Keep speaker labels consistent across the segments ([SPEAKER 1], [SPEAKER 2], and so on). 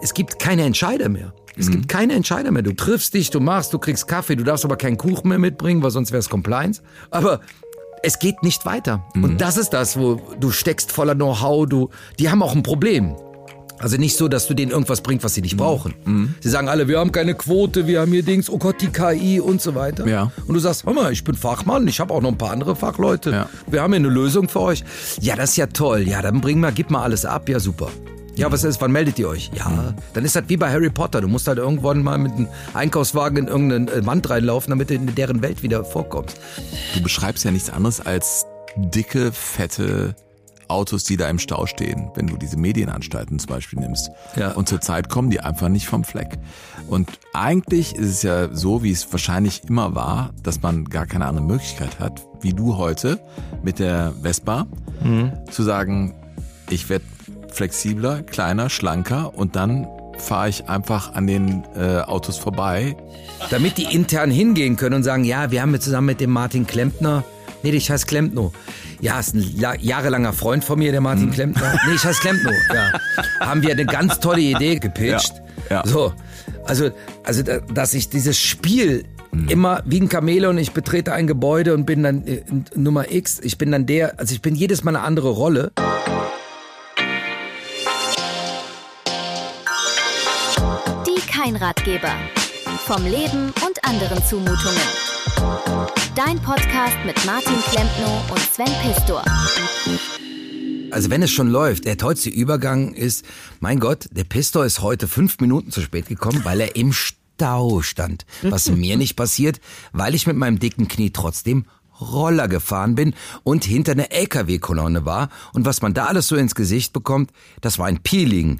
[SPEAKER 1] es gibt keine Entscheider mehr. Es gibt keine Entscheider mehr. Du triffst dich, du kriegst Kaffee, du darfst aber keinen Kuchen mehr mitbringen, weil sonst wäre es Compliance. Aber es geht nicht weiter. Und das ist das, wo du steckst voller Know-how, die haben auch ein Problem. Also nicht so, dass du denen irgendwas bringst, was sie nicht brauchen. Sie sagen alle, wir haben keine Quote, wir haben hier Dings, oh Gott, die KI und so weiter.
[SPEAKER 2] Ja.
[SPEAKER 1] Und du sagst, hör mal, ich bin Fachmann, ich habe auch noch ein paar andere Fachleute. Ja. Wir haben hier eine Lösung für euch. Ja, das ist ja toll. Ja, dann gib mal alles ab. Ja, super. Ja, was ist, wann meldet ihr euch? Ja, dann ist das wie bei Harry Potter. Du musst halt irgendwann mal mit einem Einkaufswagen in irgendeine Wand reinlaufen, damit du in deren Welt wieder vorkommst.
[SPEAKER 2] Du beschreibst ja nichts anderes als dicke, fette Autos, die da im Stau stehen, wenn du diese Medienanstalten zum Beispiel nimmst. Ja. Und zurzeit kommen die einfach nicht vom Fleck. Und eigentlich ist es ja so, wie es wahrscheinlich immer war, dass man gar keine andere Möglichkeit hat, wie du heute mit der Vespa, zu sagen, ich werde flexibler, kleiner, schlanker und dann fahre ich einfach an den Autos vorbei.
[SPEAKER 1] Damit die intern hingehen können und sagen, ja, wir haben jetzt zusammen mit dem Martin Klempner, nee, ich heiße Klempno. Ja, ist ein jahrelanger Freund von mir, der Martin Klempner. Nee, ich heiße Klempno, ja. Haben wir eine ganz tolle Idee gepitcht.
[SPEAKER 2] Ja.
[SPEAKER 1] So, also, dass ich dieses Spiel immer wie ein Chamäleon, ich betrete ein Gebäude und bin dann Nummer X, ich bin jedes Mal eine andere Rolle.
[SPEAKER 3] Kein Ratgeber. Vom Leben und anderen Zumutungen. Dein Podcast mit Martin Klempno und Sven Pistor.
[SPEAKER 1] Also wenn es schon läuft, der tollste Übergang ist, mein Gott, der Pistor ist heute 5 Minuten zu spät gekommen, weil er im Stau stand. Was mir nicht passiert, weil ich mit meinem dicken Knie trotzdem Roller gefahren bin und hinter einer LKW-Kolonne war. Und was man da alles so ins Gesicht bekommt, das war ein Peeling.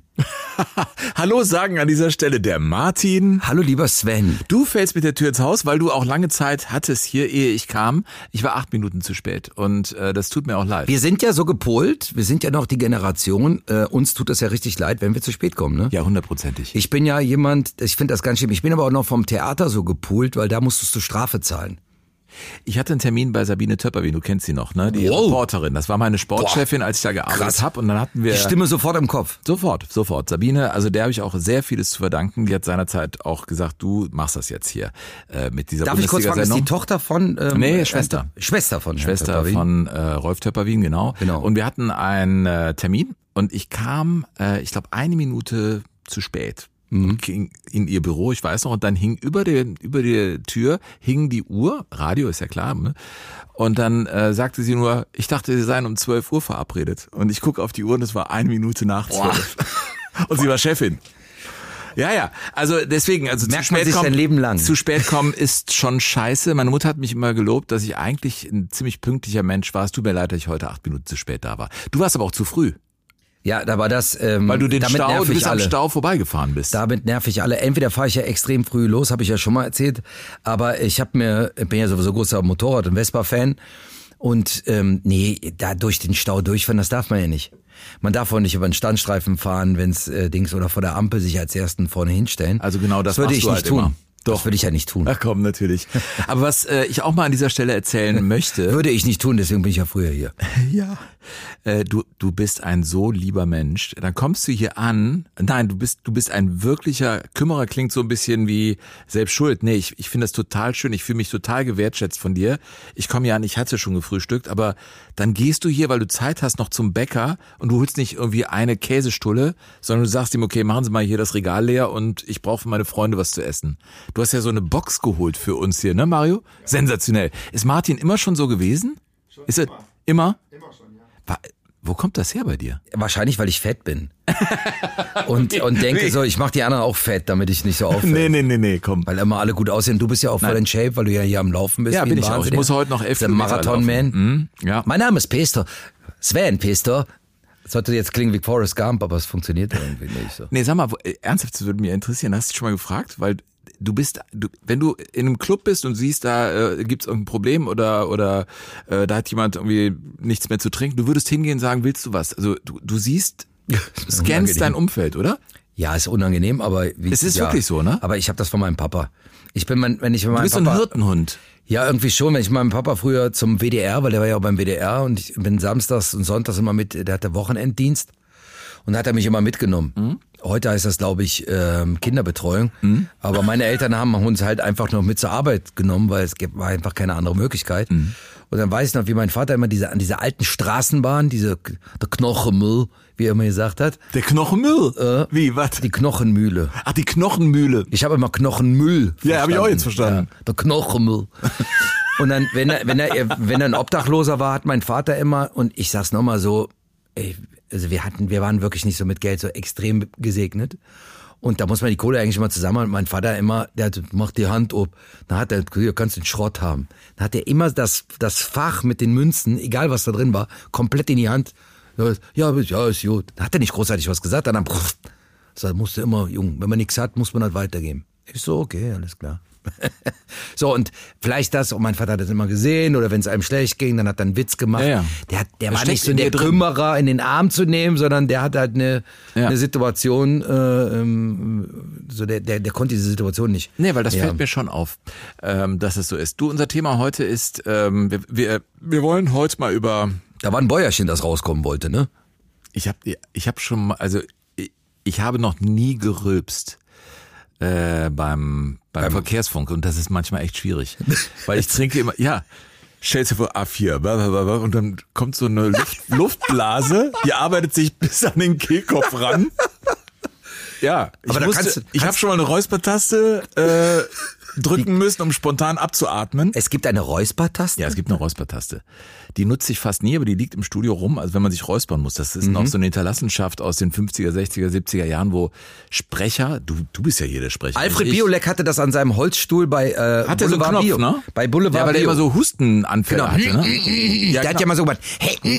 [SPEAKER 2] Hallo sagen an dieser Stelle der Martin.
[SPEAKER 1] Hallo lieber Sven.
[SPEAKER 2] Du fällst mit der Tür ins Haus, weil du auch lange Zeit hattest hier, ehe ich kam. Ich war 8 Minuten zu spät und das tut mir auch leid.
[SPEAKER 1] Wir sind ja so gepolt, wir sind ja noch die Generation, uns tut das ja richtig leid, wenn wir zu spät kommen, ne?
[SPEAKER 2] Ja, 100%.
[SPEAKER 1] Ich bin ja jemand, ich finde das ganz schlimm, ich bin aber auch noch vom Theater so gepolt, weil da musstest du Strafe zahlen.
[SPEAKER 2] Ich hatte einen Termin bei Sabine Töpperwien, du kennst sie noch, ne? Die Reporterin. Das war meine Sportchefin, als ich da gearbeitet habe. Und dann hatten wir...
[SPEAKER 1] Die Stimme sofort im Kopf.
[SPEAKER 2] Sofort. Sabine, also der habe ich auch sehr vieles zu verdanken. Die hat seinerzeit auch gesagt, du machst das jetzt hier mit dieser Bundesliga-Sendung.
[SPEAKER 1] Darf ich kurz fragen, ist die Tochter von...
[SPEAKER 2] Nee, Schwester.
[SPEAKER 1] Schwester von
[SPEAKER 2] Rolf Töpperwien, genau. Und wir hatten einen Termin und ich kam, ich glaube, 1 Minute zu spät. Und ging in ihr Büro, ich weiß noch, und dann hing über der Tür hing die Uhr, Radio ist ja klar, ne? Und dann sagte sie nur, ich dachte, sie seien um 12 Uhr verabredet. Und ich gucke auf die Uhr und es war 1 Minute nach 12. Und sie war Chefin. Ja, also deswegen, also
[SPEAKER 1] merkt man sich sein Leben lang.
[SPEAKER 2] Zu spät kommen ist schon scheiße. Meine Mutter hat mich immer gelobt, dass ich eigentlich ein ziemlich pünktlicher Mensch war. Es tut mir leid, dass ich heute 8 Minuten zu spät da war. Du warst aber auch zu früh.
[SPEAKER 1] Ja, da war das,
[SPEAKER 2] weil du am Stau vorbeigefahren bist.
[SPEAKER 1] Damit nerv ich alle. Entweder fahre ich ja extrem früh los, habe ich ja schon mal erzählt, aber ich bin ja sowieso großer Motorrad- und Vespa-Fan und da durch den Stau durchfahren, das darf man ja nicht. Man darf auch nicht über den Standstreifen fahren, wenn's oder vor der Ampel sich als Ersten vorne hinstellen.
[SPEAKER 2] Also genau das
[SPEAKER 1] würde ich nicht
[SPEAKER 2] halt
[SPEAKER 1] tun.
[SPEAKER 2] Immer.
[SPEAKER 1] Doch. Das würde ich ja nicht tun.
[SPEAKER 2] Ach komm, natürlich. Aber was ich auch mal an dieser Stelle erzählen möchte...
[SPEAKER 1] Würde ich nicht tun, deswegen bin ich ja früher hier.
[SPEAKER 2] Ja. Du bist ein so lieber Mensch. Dann kommst du hier an. Nein, du bist ein wirklicher Kümmerer. Klingt so ein bisschen wie selbst schuld. Nee, ich finde das total schön. Ich fühle mich total gewertschätzt von dir. Ich komme hier an, ich hatte schon gefrühstückt, aber dann gehst du hier, weil du Zeit hast, noch zum Bäcker und du holst nicht irgendwie eine Käsestulle, sondern du sagst ihm, okay, machen Sie mal hier das Regal leer und ich brauche für meine Freunde was zu essen. Du hast ja so eine Box geholt für uns hier, ne Mario? Ja. Sensationell. Ist Martin immer schon so gewesen? Ist er immer? Immer schon, ja. Wo kommt das her bei dir?
[SPEAKER 1] Wahrscheinlich, weil ich fett bin. und denke so, ich mache die anderen auch fett, damit ich nicht so auffällt.
[SPEAKER 2] Nee, komm.
[SPEAKER 1] Weil immer alle gut aussehen. Du bist ja auch voll in Shape, weil du ja hier am Laufen bist.
[SPEAKER 2] Ja, bin ich auch. Ich muss heute noch 11 Kilometer
[SPEAKER 1] Marathon-Man. Ja. Mein Name ist Pistor. Sven Pistor. Das sollte jetzt klingen wie Forrest Gump, aber es funktioniert irgendwie nicht so.
[SPEAKER 2] Nee, sag mal, ernsthaft, das würde mich interessieren. Hast du dich schon mal gefragt? Weil wenn du in einem Club bist und siehst, da gibt's irgendein Problem oder da hat jemand irgendwie nichts mehr zu trinken, du würdest hingehen und sagen, willst du was? Also du siehst, scannst dein Umfeld, oder?
[SPEAKER 1] Ja, ist unangenehm, aber
[SPEAKER 2] es ist wirklich so, ne?
[SPEAKER 1] Aber ich habe das von meinem Papa. Du bist
[SPEAKER 2] so ein Hirtenhund.
[SPEAKER 1] Ja, irgendwie schon. Wenn ich mit meinem Papa früher zum WDR, weil der war ja auch beim WDR und ich bin samstags und sonntags immer der hatte Wochenenddienst und da hat er mich immer mitgenommen. heute heißt das, glaube ich, Kinderbetreuung. Aber meine Eltern haben uns halt einfach noch mit zur Arbeit genommen, weil es war einfach keine andere Möglichkeit. Und dann weiß ich noch, wie mein Vater immer an dieser alten Straßenbahn, der Knochenmüll, wie er immer gesagt hat.
[SPEAKER 2] Der Knochenmüll? Wie, was?
[SPEAKER 1] Die Knochenmühle.
[SPEAKER 2] Ach, die Knochenmühle.
[SPEAKER 1] Ich habe immer Knochenmüll verstanden.
[SPEAKER 2] Ja, habe ich auch jetzt verstanden.
[SPEAKER 1] Ja, der Knochenmüll. Und dann, wenn er ein Obdachloser war, hat mein Vater immer, und ich sag's nochmal so, also wir waren wirklich nicht so mit Geld so extrem gesegnet. Und da muss man die Kohle eigentlich immer zusammen. Und mein Vater immer, der macht die Hand ob. Dann hat er, hier kannst du den Schrott haben. Dann hat er immer das Fach mit den Münzen, egal was da drin war, komplett in die Hand. Ja, ist gut. Dann hat er nicht großartig was gesagt. Dann so, musste immer, Junge, wenn man nichts hat, muss man halt weitergeben. Ich so, okay, alles klar. So, und vielleicht und mein Vater hat das immer gesehen, oder wenn es einem schlecht ging, dann hat er einen Witz gemacht.
[SPEAKER 2] Ja.
[SPEAKER 1] Der war nicht so der Kümmerer in den Arm zu nehmen, sondern der hat halt eine Situation, so der konnte diese Situation nicht.
[SPEAKER 2] Nee, weil das fällt mir schon auf, dass es so ist. Du, unser Thema heute ist, wir wollen heute mal über...
[SPEAKER 1] Da war ein Bäuerchen, das rauskommen wollte, ne?
[SPEAKER 2] Ich hab schon mal, also ich habe noch nie gerülpst. Beim Verkehrsfunk, und das ist manchmal echt schwierig, weil ich trinke immer, stellst dir vor, A4, und dann kommt so eine Luftblase, die arbeitet sich bis an den Kehlkopf ran. Ja, ich habe schon mal eine Räuspertaste drücken müssen, um spontan abzuatmen.
[SPEAKER 1] Es gibt eine Räuspertaste?
[SPEAKER 2] Ja, es gibt eine Räuspertaste. Die nutze ich fast nie, aber die liegt im Studio rum, also wenn man sich räuspern muss. Das ist noch so eine Hinterlassenschaft aus den 50er, 60er, 70er Jahren, wo Sprecher, du bist ja hier der Sprecher.
[SPEAKER 1] Alfred Biolek hatte das an seinem Holzstuhl bei
[SPEAKER 2] hat er so einen Knopf,
[SPEAKER 1] Bio, ne? Bei Boulevard
[SPEAKER 2] weil
[SPEAKER 1] Bio.
[SPEAKER 2] der immer so Hustenanfälle hatte, ne?
[SPEAKER 1] Der hat ja mal so gemacht.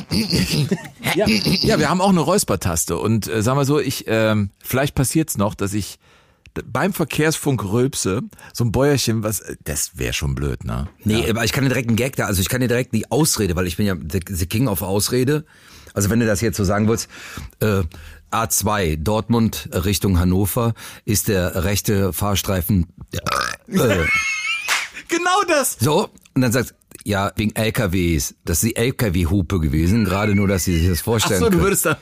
[SPEAKER 2] Ja, wir haben auch eine Räuspertaste, und sagen wir so, vielleicht passiert's noch, dass ich beim Verkehrsfunk rülpse, so ein Bäuerchen, das wäre schon blöd, ne?
[SPEAKER 1] Nee, aber ich kann dir direkt einen Gag da, also ich kann dir direkt die Ausrede, weil ich bin ja the King of Ausrede. Also wenn du das jetzt so sagen würdest, A2, Dortmund Richtung Hannover, ist der rechte Fahrstreifen,
[SPEAKER 2] Genau das!
[SPEAKER 1] So, und dann sagst ja, wegen LKWs, das ist die LKW-Hupe gewesen, gerade nur, dass sie sich das vorstellen können.
[SPEAKER 2] Ach so, du würdest da,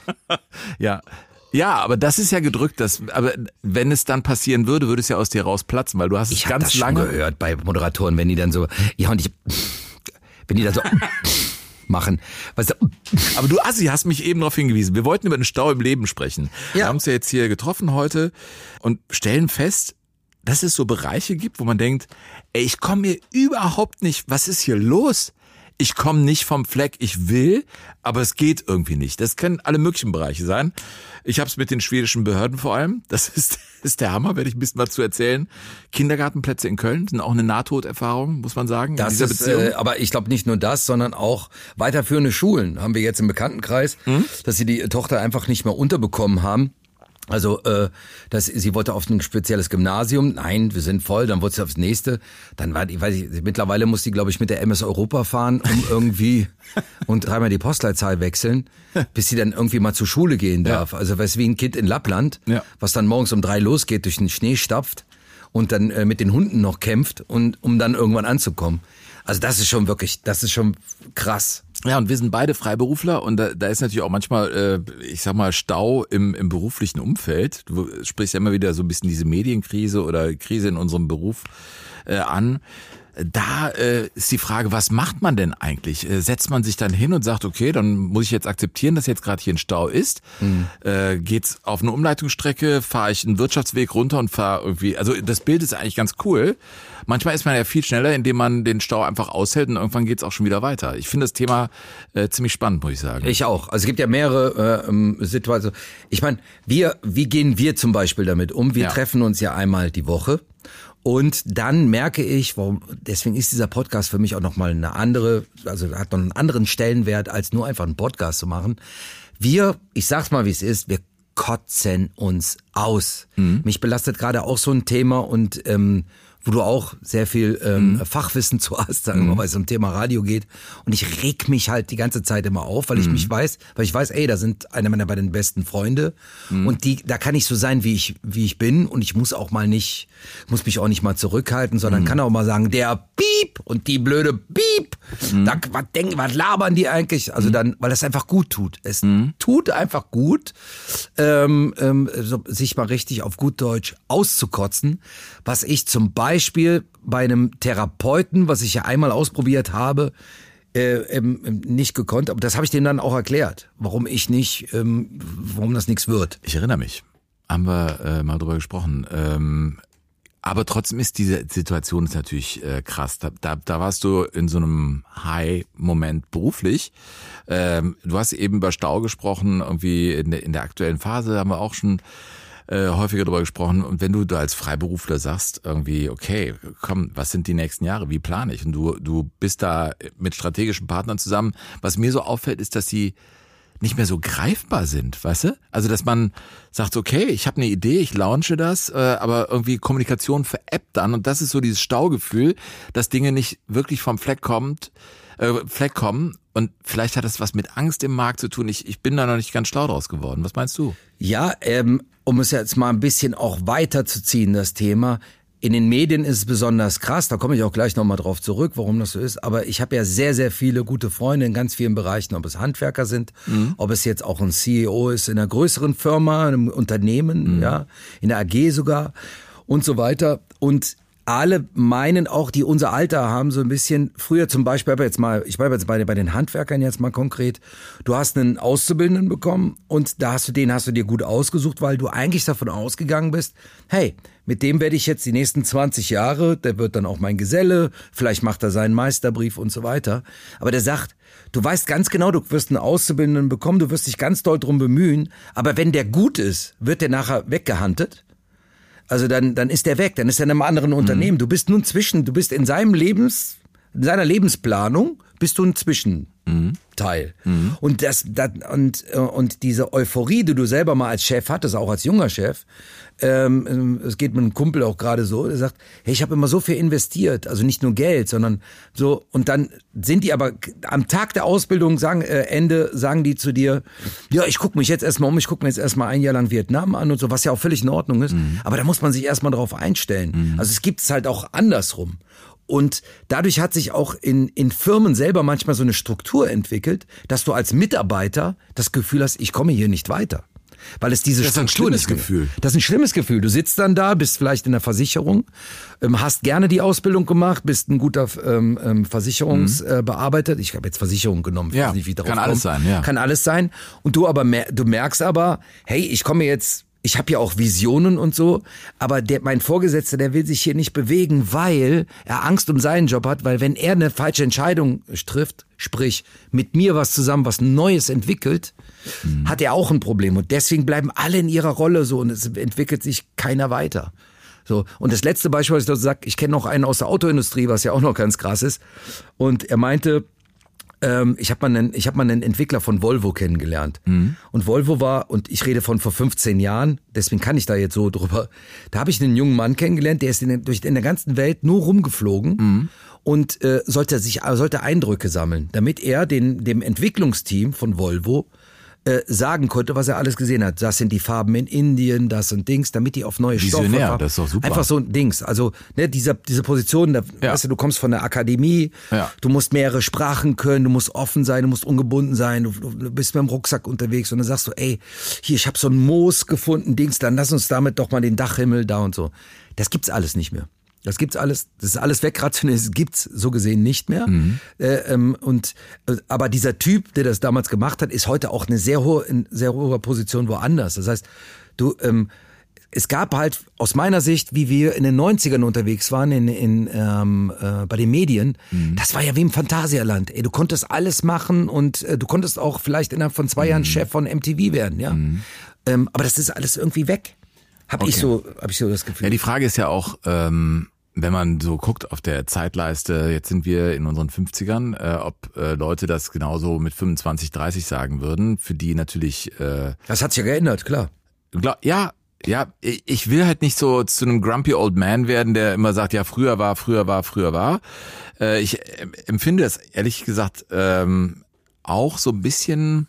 [SPEAKER 2] Ja, aber das ist ja gedrückt, aber wenn es dann passieren würde, würde es ja aus dir rausplatzen, weil du hast es ganz lange
[SPEAKER 1] gehört bei Moderatoren, wenn die dann so, wenn die dann so machen. Weißt du,
[SPEAKER 2] aber du Assi hast mich eben darauf hingewiesen. Wir wollten über den Stau im Leben sprechen. Ja. Wir haben uns ja jetzt hier getroffen heute und stellen fest, dass es so Bereiche gibt, wo man denkt, ich komme mir überhaupt nicht, was ist hier los? Ich komme nicht vom Fleck, ich will, aber es geht irgendwie nicht. Das können alle möglichen Bereiche sein. Ich habe es mit den schwedischen Behörden vor allem. Das ist der Hammer, werde ich ein bisschen was zu erzählen. Kindergartenplätze in Köln sind auch eine Nahtoderfahrung, muss man sagen.
[SPEAKER 1] Das ist, aber ich glaube nicht nur das, sondern auch weiterführende Schulen haben wir jetzt im Bekanntenkreis, dass sie die Tochter einfach nicht mehr unterbekommen haben. Also, sie wollte auf ein spezielles Gymnasium. Nein, wir sind voll. Dann wurde sie aufs nächste. Dann mittlerweile muss die, glaube ich, mit der MS Europa fahren, um irgendwie und dreimal die Postleitzahl wechseln, bis sie dann irgendwie mal zur Schule gehen darf. Ja. Also, wie ein Kind in Lappland, was dann morgens um 3 losgeht, durch den Schnee stapft und dann mit den Hunden noch kämpft, und um dann irgendwann anzukommen. Also das ist schon krass.
[SPEAKER 2] Ja, und wir sind beide Freiberufler, und da ist natürlich auch manchmal, ich sag mal, Stau im beruflichen Umfeld. Du sprichst ja immer wieder so ein bisschen diese Medienkrise oder Krise in unserem Beruf an. Da ist die Frage, was macht man denn eigentlich? Setzt man sich dann hin und sagt, okay, dann muss ich jetzt akzeptieren, dass jetzt gerade hier ein Stau ist. Geht's auf eine Umleitungsstrecke, fahre ich einen Wirtschaftsweg runter und fahre irgendwie, also das Bild ist eigentlich ganz cool. Manchmal ist man ja viel schneller, indem man den Stau einfach aushält, und irgendwann geht's auch schon wieder weiter. Ich finde das Thema ziemlich spannend, muss ich sagen.
[SPEAKER 1] Ich auch. Also es gibt ja mehrere Situationen. Ich meine, wie gehen wir zum Beispiel damit um? Wir treffen uns ja einmal die Woche. Und dann merke ich, deswegen ist dieser Podcast für mich auch nochmal hat noch einen anderen Stellenwert, als nur einfach einen Podcast zu machen. Ich sag's mal, wie es ist, wir kotzen uns aus. Mich belastet gerade auch so ein Thema, und wo du auch sehr viel Fachwissen zu hast, sagen wir mal, weil es um Thema Radio geht. Und ich reg mich halt die ganze Zeit immer auf, weil ich weiß, ey, da sind einer meiner beiden besten Freunde und da kann ich so sein, wie ich bin und ich muss mich auch nicht mal zurückhalten, sondern kann auch mal sagen, der Piep und die blöde Piep, was labern die eigentlich? Also dann, weil das einfach gut tut. Es tut einfach gut, sich mal richtig auf gut Deutsch auszukotzen, was ich zum Beispiel bei einem Therapeuten, was ich ja einmal ausprobiert habe, nicht gekonnt, aber das habe ich dem dann auch erklärt, warum das nichts wird.
[SPEAKER 2] Ich erinnere mich, haben wir mal drüber gesprochen. Aber trotzdem ist diese Situation ist natürlich krass. Da warst du in so einem High-Moment beruflich. Du hast eben über Stau gesprochen, irgendwie in der aktuellen Phase haben wir auch schon häufiger darüber gesprochen. Und wenn du da als Freiberufler sagst, irgendwie, okay, komm, was sind die nächsten Jahre? Wie plane ich? Und du bist da mit strategischen Partnern zusammen. Was mir so auffällt, ist, dass sie nicht mehr so greifbar sind, weißt du? Also, dass man sagt, okay, ich habe eine Idee, ich launche das, aber irgendwie Kommunikation veräppt dann. Und das ist so dieses Staugefühl, dass Dinge nicht wirklich vom Fleck kommen. Und vielleicht hat das was mit Angst im Markt zu tun. Ich bin da noch nicht ganz schlau draus geworden. Was meinst du?
[SPEAKER 1] Ja, um es jetzt mal ein bisschen auch weiterzuziehen, das Thema. In den Medien ist es besonders krass, da komme ich auch gleich nochmal drauf zurück, warum das so ist. Aber ich habe ja sehr, sehr viele gute Freunde in ganz vielen Bereichen, ob es Handwerker sind, ob es jetzt auch ein CEO ist in einer größeren Firma, einem Unternehmen, ja, in der AG sogar und so weiter. Und alle meinen auch, die unser Alter haben, so ein bisschen, früher zum Beispiel, ich bleibe jetzt bei den Handwerkern jetzt mal konkret, du hast einen Auszubildenden bekommen und den hast du dir gut ausgesucht, weil du eigentlich davon ausgegangen bist, hey, mit dem werde ich jetzt die nächsten 20 Jahre, der wird dann auch mein Geselle, vielleicht macht er seinen Meisterbrief und so weiter. Aber der sagt, du weißt ganz genau, du wirst einen Auszubildenden bekommen, du wirst dich ganz doll drum bemühen, aber wenn der gut ist, wird der nachher weggehandelt. Also dann ist der weg, dann ist er in einem anderen Unternehmen. Du bist in seiner Lebensplanung bist du ein Zwischenteil. Und diese Euphorie, die du selber mal als Chef hattest, auch als junger Chef, es geht mit einem Kumpel auch gerade so, der sagt, hey, ich habe immer so viel investiert, also nicht nur Geld, sondern so, und dann sind die aber am Tag der Ausbildung sagen die zu dir, ja, ich gucke mich jetzt erstmal um, ich gucke mir jetzt erstmal ein Jahr lang Vietnam an und so, was ja auch völlig in Ordnung ist, aber da muss man sich erstmal drauf einstellen. Also es gibt's halt auch andersrum. Und dadurch hat sich auch in Firmen selber manchmal so eine Struktur entwickelt, dass du als Mitarbeiter das Gefühl hast, ich komme hier nicht weiter. Weil es diese Struktur nicht gibt. Das ist ein schlimmes Gefühl. Du sitzt dann da, bist vielleicht in der Versicherung, hast gerne die Ausbildung gemacht, bist ein guter Versicherungsbearbeiter. Ich habe jetzt Versicherung genommen.
[SPEAKER 2] Ja,
[SPEAKER 1] nicht, wie darauf
[SPEAKER 2] kann alles sein. Ja.
[SPEAKER 1] Kann alles sein. Und du merkst aber, hey, ich habe ja auch Visionen und so, aber mein Vorgesetzter, der will sich hier nicht bewegen, weil er Angst um seinen Job hat, weil wenn er eine falsche Entscheidung trifft, sprich mit mir was zusammen, was Neues entwickelt, hat er auch ein Problem. Und deswegen bleiben alle in ihrer Rolle so und es entwickelt sich keiner weiter. So. Und das letzte Beispiel, was ich da sage, ich kenne noch einen aus der Autoindustrie, was ja auch noch ganz krass ist. Und er meinte, ich hab mal einen Entwickler von Volvo kennengelernt. Und Volvo war, und ich rede von vor 15 Jahren, deswegen kann ich da jetzt so drüber, da habe ich einen jungen Mann kennengelernt, der ist in der ganzen Welt nur rumgeflogen und sollte Eindrücke sammeln, damit er dem Entwicklungsteam von Volvo sagen konnte, was er alles gesehen hat. Das sind die Farben in Indien, das und Dings, damit die auf neue Stoffe...
[SPEAKER 2] Visionär, das ist doch super.
[SPEAKER 1] Einfach so ein Dings. Also diese Position, weißt du kommt von der Akademie, du musst mehrere Sprachen können, du musst offen sein, du musst ungebunden sein, du bist mit dem Rucksack unterwegs und dann sagst du, ey, hier, ich habe so ein Moos gefunden, Dings, dann lass uns damit doch mal den Dachhimmel da und so. Das gibt's alles nicht mehr. Das gibt's alles, das ist alles wegrationalisiert, das gibt's so gesehen nicht mehr. Aber dieser Typ, der das damals gemacht hat, ist heute auch in sehr hoher Position woanders. Das heißt, es gab halt aus meiner Sicht, wie wir in den 90ern unterwegs waren bei den Medien, das war ja wie im Phantasialand. Ey, du konntest alles machen und du konntest auch vielleicht innerhalb von 2 Jahren Chef von MTV werden, ja. Aber das ist alles irgendwie weg. Hab ich so das Gefühl.
[SPEAKER 2] Ja, die Frage ist ja auch, wenn man so guckt auf der Zeitleiste, jetzt sind wir in unseren 50ern, ob Leute das genauso mit 25, 30 sagen würden, für die natürlich...
[SPEAKER 1] Das hat sich ja geändert, klar.
[SPEAKER 2] Ja, Ja, ich will halt nicht so zu einem grumpy old man werden, der immer sagt, ja, früher war. Ich empfinde das ehrlich gesagt auch so ein bisschen,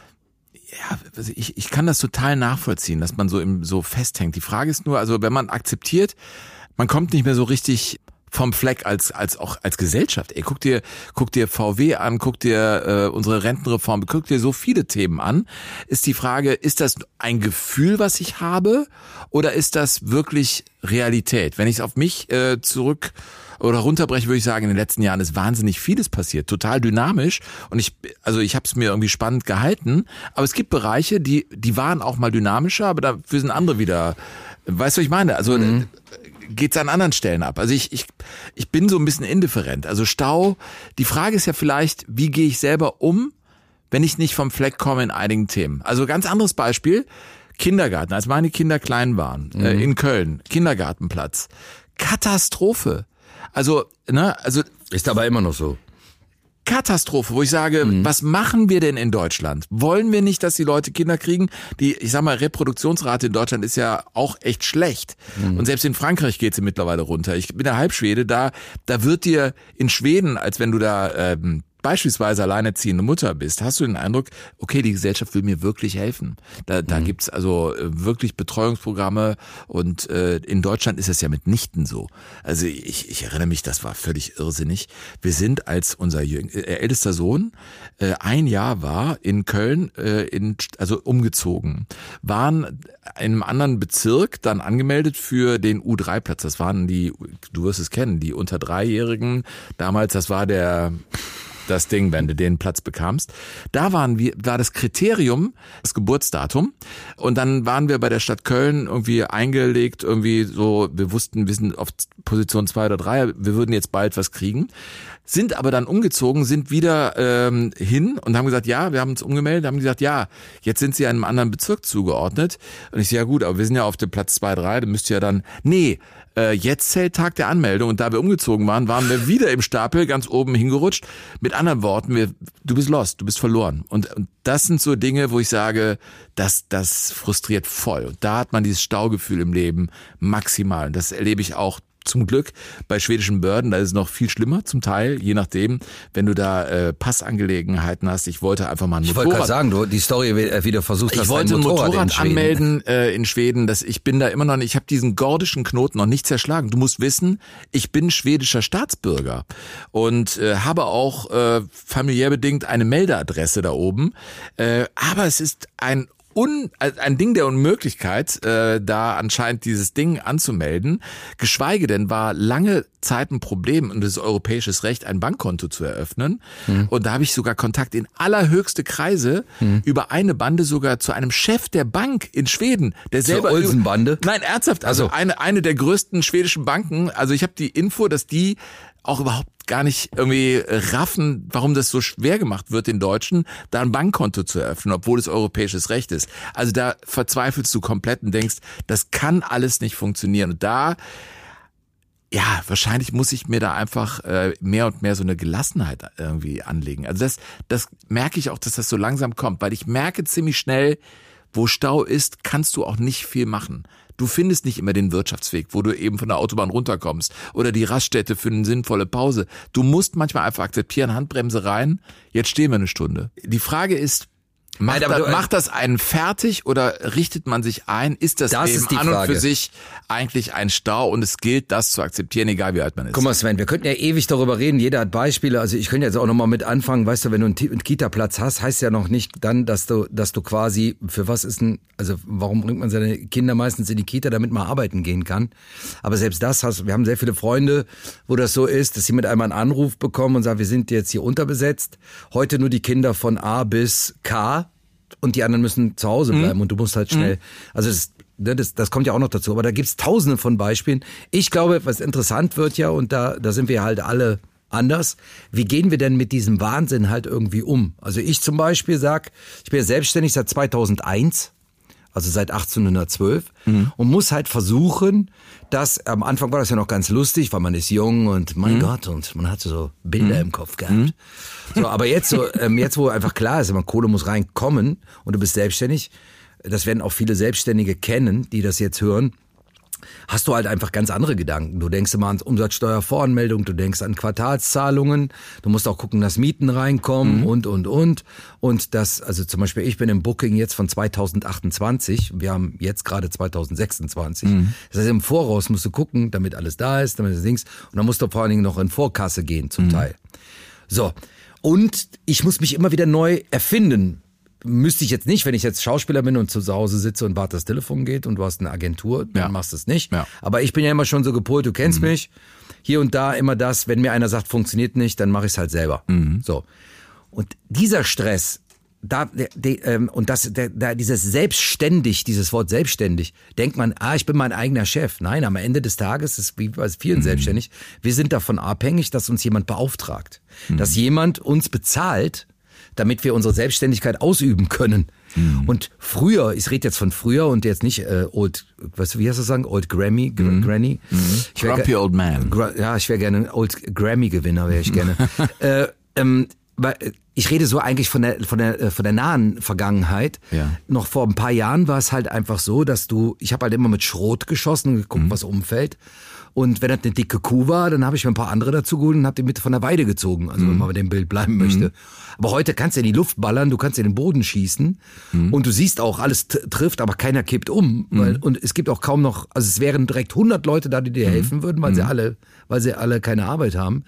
[SPEAKER 2] ja, ich kann das total nachvollziehen, dass man so festhängt. Die Frage ist nur, also wenn man akzeptiert, man kommt nicht mehr so richtig vom Fleck als Gesellschaft. Ey, guck dir VW an, guck dir unsere Rentenreform, guck dir so viele Themen an. Ist die Frage, ist das ein Gefühl, was ich habe, oder ist das wirklich Realität? Wenn ich es auf mich zurück oder runterbreche, würde ich sagen, in den letzten Jahren ist wahnsinnig vieles passiert, total dynamisch, und ich habe es mir irgendwie spannend gehalten, aber es gibt Bereiche, die waren auch mal dynamischer, aber dafür sind andere wieder, weißt du, was ich meine? Also geht's an anderen Stellen ab. Also ich bin so ein bisschen indifferent. Also Stau, die Frage ist ja vielleicht, wie gehe ich selber um, wenn ich nicht vom Fleck komme in einigen Themen. Also ganz anderes Beispiel, Kindergarten, als meine Kinder klein waren, in Köln, Kindergartenplatz, Katastrophe. Also
[SPEAKER 1] ist aber immer noch so.
[SPEAKER 2] Katastrophe, wo ich sage, was machen wir denn in Deutschland? Wollen wir nicht, dass die Leute Kinder kriegen? Ich sag mal, Reproduktionsrate in Deutschland ist ja auch echt schlecht. Und selbst in Frankreich geht sie mittlerweile runter. Ich bin der Halbschwede, da wird dir in Schweden, als wenn du da beispielsweise alleinerziehende Mutter bist, hast du den Eindruck, okay, die Gesellschaft will mir wirklich helfen. Da gibt's also wirklich Betreuungsprogramme, und in Deutschland ist es ja mitnichten so. Also ich erinnere mich, das war völlig irrsinnig. Wir sind, als unser ältester Sohn 1 Jahr war, in Köln also umgezogen, waren in einem anderen Bezirk dann angemeldet für den U3-Platz. Das waren du wirst es kennen, die unter 3-Jährigen. Damals, das war das Ding, wenn du den Platz bekamst. Da war das Kriterium das Geburtsdatum, und dann waren wir bei der Stadt Köln irgendwie eingelegt, irgendwie so, wir sind auf Position 2 oder 3, wir würden jetzt bald was kriegen, sind aber dann umgezogen, sind wieder hin und haben gesagt, ja, wir haben uns umgemeldet, haben gesagt, ja, jetzt sind sie einem anderen Bezirk zugeordnet, und ich so, ja gut, aber wir sind ja auf dem Platz 2, 3, da müsst ihr ja dann, jetzt zählt Tag der Anmeldung, und da wir umgezogen waren wir wieder im Stapel ganz oben hingerutscht. Mit anderen Worten, du bist lost, du bist verloren. Und das sind so Dinge, wo ich sage, das frustriert voll. Und da hat man dieses Staugefühl im Leben maximal. Und das erlebe ich auch zum Glück bei schwedischen Behörden. Da ist es noch viel schlimmer zum Teil, je nachdem, wenn du da Passangelegenheiten hast. Ich wollte einfach mal ein Motorrad...
[SPEAKER 1] Ich wollte gerade sagen, du die Story wieder versucht hast,
[SPEAKER 2] ich wollte ein Motorrad anmelden in Schweden. Ich bin da immer noch nicht, ich habe diesen gordischen Knoten noch nicht zerschlagen. Du musst wissen, ich bin schwedischer Staatsbürger und habe auch familiär bedingt eine Meldeadresse da oben. Aber es ist ein Ding der Unmöglichkeit, da anscheinend dieses Ding anzumelden. Geschweige denn war lange Zeit ein Problem, und das ist europäisches Recht, ein Bankkonto zu eröffnen. Und da habe ich sogar Kontakt in allerhöchste Kreise über eine Bande sogar zu einem Chef der Bank in Schweden, der selber...
[SPEAKER 1] Zur Olsen-Bande?
[SPEAKER 2] Nein, ernsthaft. Also eine der größten schwedischen Banken. Also ich habe die Info, dass die auch überhaupt gar nicht irgendwie raffen, warum das so schwer gemacht wird, den Deutschen, da ein Bankkonto zu eröffnen, obwohl es europäisches Recht ist. Also da verzweifelst du komplett und denkst, das kann alles nicht funktionieren. Und da, ja, wahrscheinlich muss ich mir da einfach mehr und mehr so eine Gelassenheit irgendwie anlegen. Also das merke ich auch, dass das so langsam kommt, weil ich merke ziemlich schnell, wo Stau ist, kannst du auch nicht viel machen. Du findest nicht immer den Wirtschaftsweg, wo du eben von der Autobahn runterkommst, oder die Raststätte für eine sinnvolle Pause. Du musst manchmal einfach akzeptieren, Handbremse rein, jetzt stehen wir eine Stunde. Die Frage ist, macht das einen fertig oder richtet man sich ein? Ist das eben an und für sich eigentlich ein Stau, und es gilt, das zu akzeptieren, egal wie alt man ist?
[SPEAKER 1] Guck mal, Sven, wir könnten ja ewig darüber reden, jeder hat Beispiele. Also ich könnte jetzt auch nochmal mit anfangen, weißt du, wenn du einen Kita-Platz hast, heißt ja noch nicht dann, dass du quasi, für was ist warum bringt man seine Kinder meistens in die Kita, damit man arbeiten gehen kann? Aber selbst wir haben sehr viele Freunde, wo das so ist, dass sie mit einmal einen Anruf bekommen und sagen, wir sind jetzt hier unterbesetzt, heute nur die Kinder von A bis K, und die anderen müssen zu Hause bleiben, und du musst halt schnell, also das kommt ja auch noch dazu, aber da gibt's tausende von Beispielen. Ich glaube, was interessant wird ja, und da sind wir halt alle anders, wie gehen wir denn mit diesem Wahnsinn halt irgendwie um? Also ich zum Beispiel ich bin ja selbstständig seit 2001, also seit 1812, und muss halt versuchen, am Anfang war das ja noch ganz lustig, weil man ist jung und mein Gott, und man hatte so Bilder im Kopf gehabt. So, aber jetzt wo einfach klar ist, Kohle muss reinkommen und du bist selbstständig, das werden auch viele Selbstständige kennen, die das jetzt hören, hast du halt einfach ganz andere Gedanken. Du denkst immer an Umsatzsteuervoranmeldung, du denkst an Quartalszahlungen, du musst auch gucken, dass Mieten reinkommen und. Und das, also zum Beispiel, ich bin im Booking jetzt von 2028, wir haben jetzt gerade 2026. Das heißt, im Voraus musst du gucken, damit alles da ist, damit das Dings, und dann musst du vor allen Dingen noch in Vorkasse gehen zum Teil. So, und ich muss mich immer wieder neu erfinden. Müsste ich jetzt nicht, wenn ich jetzt Schauspieler bin und zu Hause sitze und warte, das Telefon geht und du hast eine Agentur, dann machst du es nicht. Ja. Aber ich bin ja immer schon so gepolt, du kennst mich. Hier und da immer das, wenn mir einer sagt, funktioniert nicht, dann mache ich es halt selber. So. Und dieser Stress, dieses selbstständig, dieses Wort selbstständig, denkt man, ich bin mein eigener Chef. Nein, am Ende des Tages ist wie bei vielen selbstständig, wir sind davon abhängig, dass uns jemand beauftragt. Dass jemand uns bezahlt, damit wir unsere Selbstständigkeit ausüben können. Und früher, ich rede jetzt von früher und jetzt nicht Old, weißt du, wie heißt das sagen? Old Grammy, Granny?
[SPEAKER 2] Grumpy Old Man.
[SPEAKER 1] Ich wäre gerne ein Old Grammy-Gewinner, wäre ich gerne. Ich rede so eigentlich von der nahen Vergangenheit. Ja. Noch vor ein paar Jahren war es halt einfach so, dass ich habe halt immer mit Schrot geschossen und geguckt, was umfällt. Und wenn das eine dicke Kuh war, dann habe ich mir ein paar andere dazu geholt und habe die mit von der Weide gezogen. Also wenn man bei dem Bild bleiben möchte. Aber heute kannst du in die Luft ballern, du kannst in den Boden schießen und du siehst auch, alles trifft, aber keiner kippt um. Und es gibt auch kaum noch, also es wären direkt 100 Leute da, die dir helfen würden, weil sie alle keine Arbeit haben.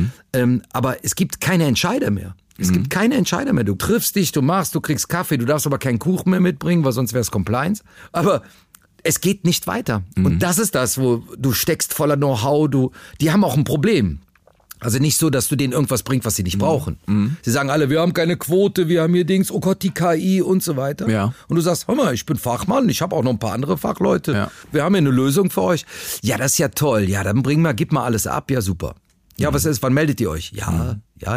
[SPEAKER 1] Aber es gibt keine Entscheider mehr. Es gibt keine Entscheider mehr. Du triffst dich, du kriegst Kaffee, du darfst aber keinen Kuchen mehr mitbringen, weil sonst wäre es Compliance. Aber es geht nicht weiter. Und das ist das, wo du steckst voller Know-how, die haben auch ein Problem. Also nicht so, dass du denen irgendwas bringst, was sie nicht brauchen. Sie sagen alle, wir haben keine Quote, wir haben hier Dings, oh Gott, die KI und so weiter. Ja. Und du sagst, hör mal, ich bin Fachmann, ich habe auch noch ein paar andere Fachleute. Ja. Wir haben hier eine Lösung für euch. Ja, das ist ja toll. Ja, dann gib mal alles ab. Ja, super. Ja, was ist, wann meldet ihr euch? Ja.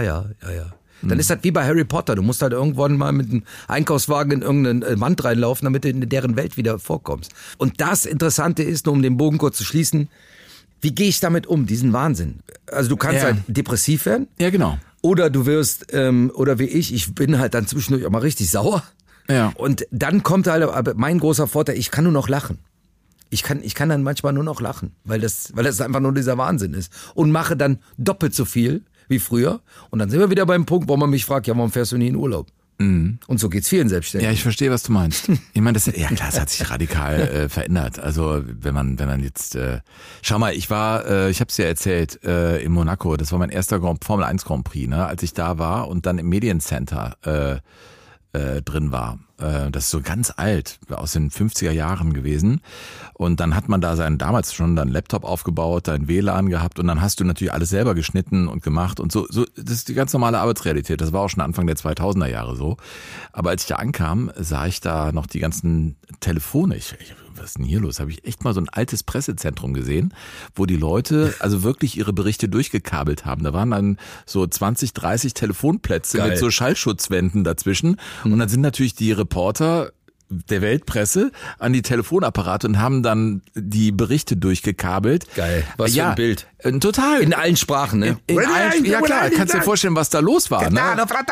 [SPEAKER 1] Dann ist das wie bei Harry Potter. Du musst halt irgendwann mal mit einem Einkaufswagen in irgendeine Wand reinlaufen, damit du in deren Welt wieder vorkommst. Und das Interessante ist, nur um den Bogen kurz zu schließen, wie gehe ich damit um, diesen Wahnsinn? Also du kannst halt depressiv werden. Ja, genau. Oder du wirst, oder wie ich bin halt dann zwischendurch auch mal richtig sauer. Ja. Und dann kommt halt, aber mein großer Vorteil, ich kann nur noch lachen. Ich kann dann manchmal nur noch lachen, weil das einfach nur dieser Wahnsinn ist. Und mache dann doppelt so viel wie früher. Und dann sind wir wieder beim Punkt, wo man mich fragt, ja, warum fährst du nie in Urlaub? Und so geht's vielen Selbstständigen.
[SPEAKER 2] Ja, ich verstehe, was du meinst. Ich meine, das hat sich radikal verändert. Also wenn man jetzt, schau mal, ich habe es ja erzählt, in Monaco, das war mein erster Formel 1 Grand Prix, ne, als ich da war und dann im Mediencenter drin war. Das ist so ganz alt, aus den 50er Jahren gewesen. Und dann hat man da damals schon dann Laptop aufgebaut, dein WLAN gehabt und dann hast du natürlich alles selber geschnitten und gemacht und so. Das ist die ganz normale Arbeitsrealität. Das war auch schon Anfang der 2000er Jahre so. Aber als ich da ankam, sah ich da noch die ganzen Telefone. Was ist denn hier los? Habe ich echt mal so ein altes Pressezentrum gesehen, wo die Leute also wirklich ihre Berichte durchgekabelt haben. Da waren dann so 20, 30 Telefonplätze mit so Schallschutzwänden dazwischen. Und dann sind natürlich die Reporter der Weltpresse an die Telefonapparate und haben dann die Berichte durchgekabelt.
[SPEAKER 1] Geil. Was für ein Bild.
[SPEAKER 2] Total.
[SPEAKER 1] In allen Sprachen, ne?
[SPEAKER 2] Ja klar, kannst dir vorstellen, was da los war. Ne?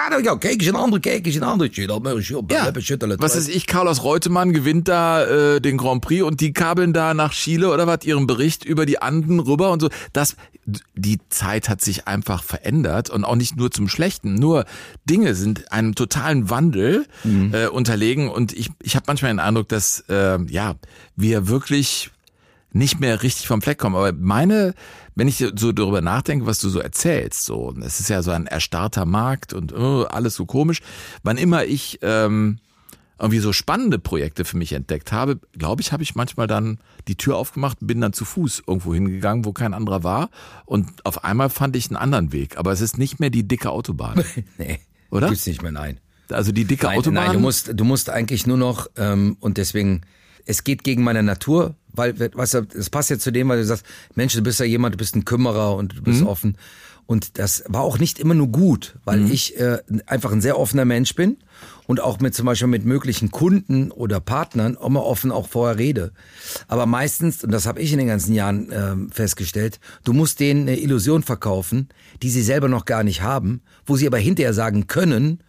[SPEAKER 2] Was ist ich, Carlos Reutemann gewinnt da den Grand Prix und die kabeln da nach Chile oder was, ihren Bericht über die Anden rüber und so. Die Zeit hat sich einfach verändert und auch nicht nur zum Schlechten. Nur Dinge sind einem totalen Wandel unterlegen und ich habe manchmal den Eindruck, dass wir wirklich nicht mehr richtig vom Fleck kommen. Aber wenn ich so darüber nachdenke, was du so erzählst, so, es ist ja so ein erstarrter Markt und alles so komisch. Wann immer ich irgendwie so spannende Projekte für mich entdeckt habe, glaube ich, habe ich manchmal dann die Tür aufgemacht, bin dann zu Fuß irgendwo hingegangen, wo kein anderer war und auf einmal fand ich einen anderen Weg. Aber es ist nicht mehr die dicke Autobahn.
[SPEAKER 1] Nee,
[SPEAKER 2] oder?
[SPEAKER 1] Gibt's nicht mehr, nein.
[SPEAKER 2] Also die dicke Autobahn?
[SPEAKER 1] Nein, du musst eigentlich nur noch, und deswegen, es geht gegen meine Natur, weil, weißt du, es passt ja zu dem, weil du sagst, Mensch, du bist ja jemand, du bist ein Kümmerer und du bist offen. Und das war auch nicht immer nur gut, weil ich einfach ein sehr offener Mensch bin und auch zum Beispiel mit möglichen Kunden oder Partnern immer offen auch vorher rede. Aber meistens, und das habe ich in den ganzen Jahren festgestellt, du musst denen eine Illusion verkaufen, die sie selber noch gar nicht haben, wo sie aber hinterher sagen können,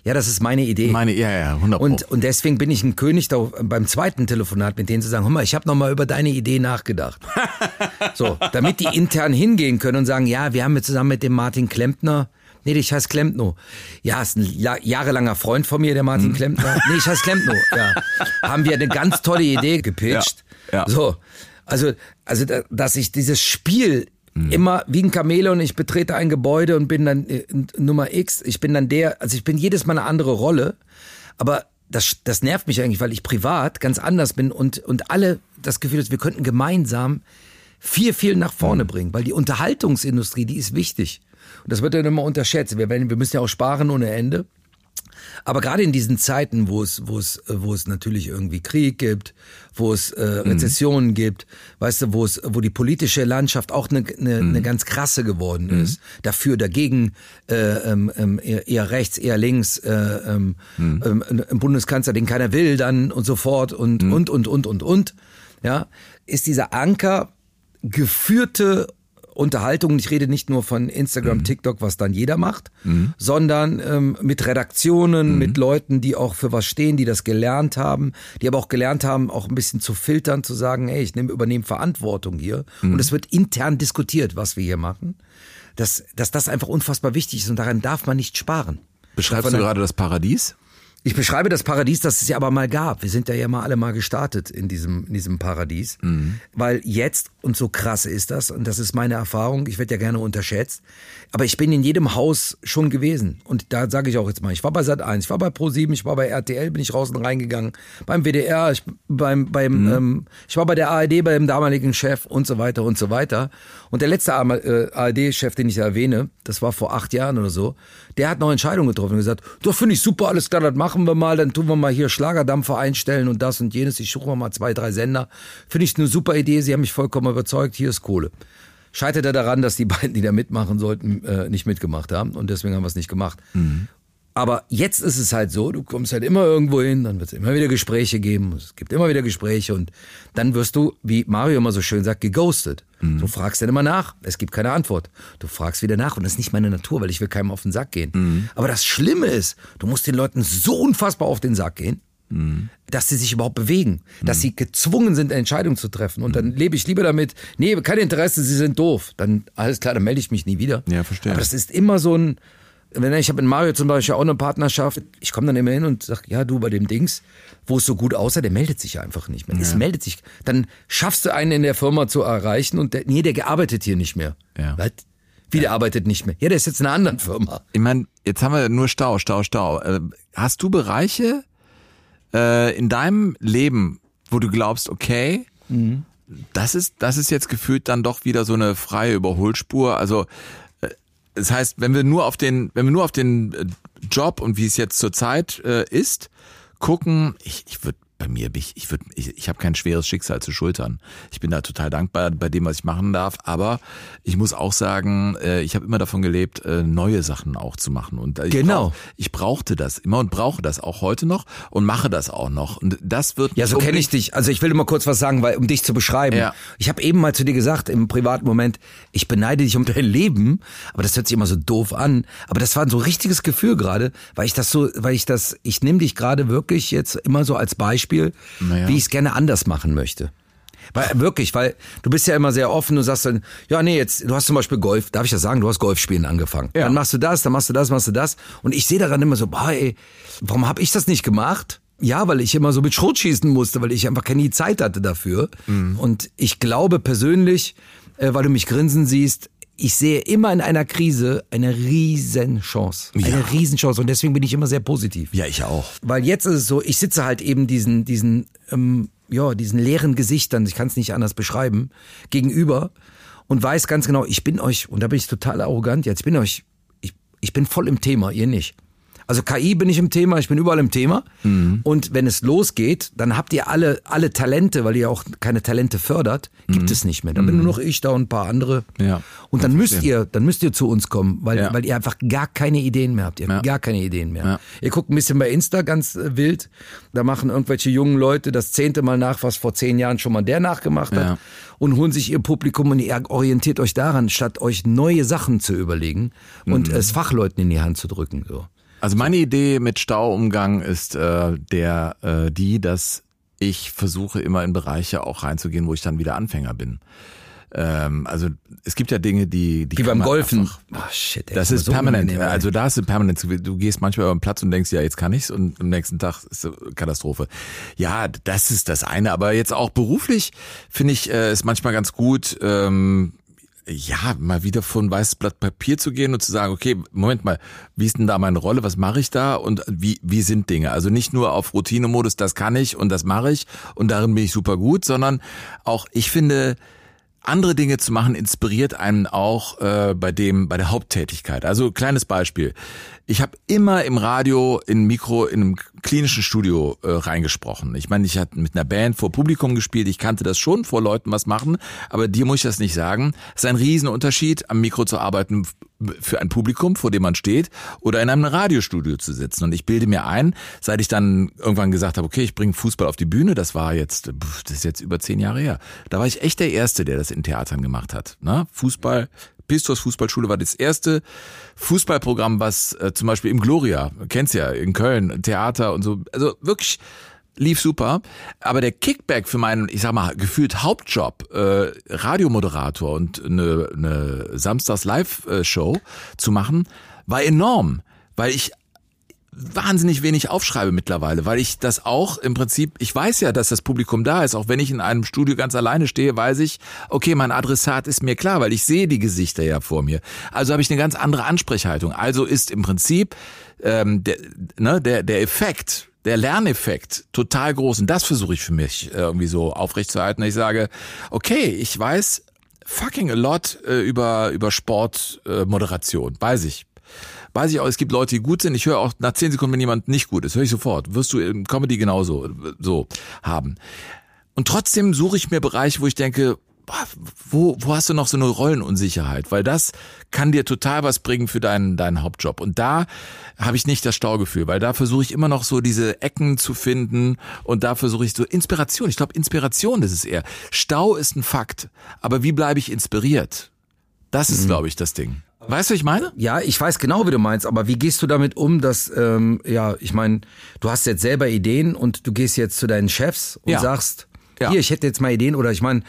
[SPEAKER 1] Ja, das ist meine Idee.
[SPEAKER 2] Ja, 100%.
[SPEAKER 1] Und deswegen bin ich ein König da beim zweiten Telefonat mit denen zu sagen, hör mal, ich habe noch mal über deine Idee nachgedacht. So, damit die intern hingehen können und sagen, ja, wir haben jetzt zusammen mit dem Martin Klempner, ich heiße Klempno. Ja, ist ein jahrelanger Freund von mir, der Martin Klempner. Ich heiße Klempno. Ja. Haben wir eine ganz tolle Idee gepitcht.
[SPEAKER 2] Ja.
[SPEAKER 1] So, also, dass ich dieses Spiel immer wie ein Chamäleon, ich betrete ein Gebäude und bin dann Nummer X. Ich bin dann ich bin jedes Mal eine andere Rolle. Aber das nervt mich eigentlich, weil ich privat ganz anders bin und alle das Gefühl haben, wir könnten gemeinsam viel nach vorne bringen, weil die Unterhaltungsindustrie, die ist wichtig. Und das wird dann immer unterschätzt. Wir müssen ja auch sparen ohne Ende. Aber gerade in diesen Zeiten, wo es natürlich irgendwie Krieg gibt, wo es Rezessionen gibt, weißt du, wo die politische Landschaft auch eine ganz krasse geworden ist. Dafür, dagegen, eher rechts, eher links, ein Bundeskanzler, den keiner will, dann und so fort und. Ja, ist dieser Anker geführte Unterhaltung, ich rede nicht nur von Instagram, TikTok, was dann jeder macht, sondern mit Redaktionen, mit Leuten, die auch für was stehen, die das gelernt haben, die aber auch gelernt haben, auch ein bisschen zu filtern, zu sagen, ey, ich übernehme Verantwortung hier. Und es wird intern diskutiert, was wir hier machen, dass das einfach unfassbar wichtig ist und daran darf man nicht sparen.
[SPEAKER 2] Beschreibst du gerade das Paradies?
[SPEAKER 1] Ich beschreibe das Paradies, das es ja aber mal gab. Wir sind ja mal alle mal gestartet in diesem Paradies. Weil jetzt, und so krass ist das, und das ist meine Erfahrung, ich werde ja gerne unterschätzt, aber ich bin in jedem Haus schon gewesen. Und da sage ich auch jetzt mal, ich war bei Sat.1, ich war bei Pro7, ich war bei RTL, bin ich raus und reingegangen, beim WDR, ich war bei der ARD, beim damaligen Chef und so weiter und so weiter. Und der letzte ARD-Chef, den ich erwähne, das war vor 8 Jahren oder so, der hat noch Entscheidungen getroffen und gesagt, doch, finde ich super, alles klar, das machen wir mal, dann tun wir mal hier Schlagerdampfer einstellen und das und jenes, ich suche mal 2, 3 Sender. Finde ich eine super Idee, sie haben mich vollkommen überzeugt, hier ist Kohle. Scheitert er daran, dass die beiden, die da mitmachen sollten, nicht mitgemacht haben und deswegen haben wir es nicht gemacht. Aber jetzt ist es halt so, du kommst halt immer irgendwo hin, dann wird es immer wieder Gespräche geben, es gibt immer wieder Gespräche und dann wirst du, wie Mario immer so schön sagt, geghostet. Du fragst dann immer nach, es gibt keine Antwort. Du fragst wieder nach und das ist nicht meine Natur, weil ich will keinem auf den Sack gehen. Aber das Schlimme ist, du musst den Leuten so unfassbar auf den Sack gehen, dass sie sich überhaupt bewegen, dass sie gezwungen sind, eine Entscheidung zu treffen. Und dann lebe ich lieber damit, nee, kein Interesse, sie sind doof. Dann, alles klar, dann melde ich mich nie wieder.
[SPEAKER 2] Ja, verstehe.
[SPEAKER 1] Aber das ist immer so ein, ich habe mit Mario zum Beispiel auch eine Partnerschaft, ich komme dann immer hin und sag, ja, du bei dem Dings, wo es so gut aussah, der meldet sich ja einfach nicht mehr. Ja. Es meldet sich, dann schaffst du einen in der Firma zu erreichen und der arbeitet hier nicht mehr.
[SPEAKER 2] Ja.
[SPEAKER 1] Was? Wie, der arbeitet nicht mehr? Ja, der ist jetzt in einer anderen Firma.
[SPEAKER 2] Ich meine, jetzt haben wir nur Stau. Hast du Bereiche in deinem Leben, wo du glaubst, okay, das ist jetzt gefühlt dann doch wieder so eine freie Überholspur, also das heißt, wenn wir nur auf den Job und wie es jetzt zurzeit ist, gucken, ich habe kein schweres Schicksal zu schultern. Ich bin da total dankbar bei dem, was ich machen darf, aber ich muss auch sagen, ich habe immer davon gelebt, neue Sachen auch zu machen. Und ich brauchte das immer und brauche das auch heute noch und mache das auch noch. Und das wird
[SPEAKER 1] ja, so kenne ich dich. Also ich will dir mal kurz was sagen, um dich zu beschreiben. Ja. Ich habe eben mal zu dir gesagt, im privaten Moment, ich beneide dich um dein Leben, aber das hört sich immer so doof an. Aber das war so ein richtiges Gefühl gerade, ich nehme dich gerade wirklich jetzt immer so als Beispiel, wie ich es gerne anders machen möchte. Weil du bist ja immer sehr offen, du sagst dann, ja nee, du hast zum Beispiel Golf, darf ich das sagen, du hast Golfspielen angefangen. Ja. Dann machst du das, dann machst du das. Und ich sehe daran immer so, warum habe ich das nicht gemacht? Ja, weil ich immer so mit Schrot schießen musste, weil ich einfach keine Zeit hatte dafür. Und ich glaube persönlich, weil du mich grinsen siehst, ich sehe immer in einer Krise eine Riesenchance. Eine Riesenchance. Und deswegen bin ich immer sehr positiv.
[SPEAKER 2] Ja, ich auch.
[SPEAKER 1] Weil jetzt ist es so, ich sitze halt eben diesen leeren Gesichtern, ich kann es nicht anders beschreiben, gegenüber und weiß ganz genau, ich bin euch, und da bin ich total arrogant jetzt, ich bin voll im Thema, ihr nicht. Also KI bin ich im Thema, ich bin überall im Thema. Und wenn es losgeht, dann habt ihr alle Talente, weil ihr auch keine Talente fördert, gibt es nicht mehr. Dann bin nur noch ich da und ein paar andere. Ja. Und dann müsst ihr zu uns kommen, weil ihr einfach gar keine Ideen mehr habt. Ihr habt gar keine Ideen mehr. Ja. Ihr guckt ein bisschen bei Insta, ganz wild. Da machen irgendwelche jungen Leute das 10. Mal nach, was vor 10 Jahren schon mal der nachgemacht hat. Und holen sich ihr Publikum und ihr orientiert euch daran, statt euch neue Sachen zu überlegen und es Fachleuten in die Hand zu drücken. So.
[SPEAKER 2] Also meine Idee mit Stauumgang ist dass ich versuche immer in Bereiche auch reinzugehen, wo ich dann wieder Anfänger bin. Also es gibt ja Dinge, die
[SPEAKER 1] wie beim Golfen.
[SPEAKER 2] Einfach, das ist so permanent. Also da ist es permanent. Du gehst manchmal über den Platz und denkst, ja, jetzt kann ich's, und am nächsten Tag ist es Katastrophe. Ja, das ist das eine. Aber jetzt auch beruflich finde ich ist manchmal ganz gut, mal wieder vor ein weißes Blatt Papier zu gehen und zu sagen, okay, Moment mal, wie ist denn da meine Rolle, was mache ich da und wie sind Dinge? Also nicht nur auf Routinemodus, das kann ich und das mache ich und darin bin ich super gut, sondern auch, ich finde, andere Dinge zu machen inspiriert einen auch bei der Haupttätigkeit. Also kleines Beispiel. Ich habe immer im Radio, in einem klinischen Studio reingesprochen. Ich meine, ich hatte mit einer Band vor Publikum gespielt. Ich kannte das schon, vor Leuten was machen. Aber dir muss ich das nicht sagen. Es ist ein Riesenunterschied, am Mikro zu arbeiten für ein Publikum, vor dem man steht, oder in einem Radiostudio zu sitzen. Und ich bilde mir ein, seit ich dann irgendwann gesagt habe, okay, ich bringe Fußball auf die Bühne, das ist jetzt über 10 Jahre her. Da war ich echt der Erste, der das in Theatern gemacht hat. Ne? Pistos Fußballschule war das erste Fußballprogramm, was zum Beispiel im Gloria, kennst ja, in Köln, Theater und so, also wirklich lief super. Aber der Kickback für meinen, ich sag mal, gefühlt Hauptjob, Radiomoderator und eine Samstags-Live-Show zu machen, war enorm, weil ich wahnsinnig wenig aufschreibe mittlerweile, weil ich das auch im Prinzip, ich weiß ja, dass das Publikum da ist, auch wenn ich in einem Studio ganz alleine stehe, weiß ich, okay, mein Adressat ist mir klar, weil ich sehe die Gesichter ja vor mir. Also habe ich eine ganz andere Ansprechhaltung. Also ist im Prinzip der Effekt, der Lerneffekt total groß, und das versuche ich für mich irgendwie so aufrechtzuerhalten. Ich sage, okay, ich weiß fucking a lot über Sportmoderation, weiß ich auch, es gibt Leute, die gut sind. Ich höre auch nach 10 Sekunden, wenn jemand nicht gut ist, höre ich sofort. Wirst du in Comedy genauso so haben. Und trotzdem suche ich mir Bereiche, wo ich denke, wo hast du noch so eine Rollenunsicherheit? Weil das kann dir total was bringen für deinen Hauptjob. Und da habe ich nicht das Staugefühl, weil da versuche ich immer noch so diese Ecken zu finden, und da versuche ich so Inspiration. Ich glaube, Inspiration ist es eher. Stau ist ein Fakt, aber wie bleibe ich inspiriert? Das ist, glaube ich, das Ding. Weißt du, was ich meine?
[SPEAKER 1] Ja, ich weiß genau, wie du meinst, aber wie gehst du damit um, dass, ich meine, du hast jetzt selber Ideen und du gehst jetzt zu deinen Chefs und sagst, hier, ich hätte jetzt mal Ideen, oder ich meine,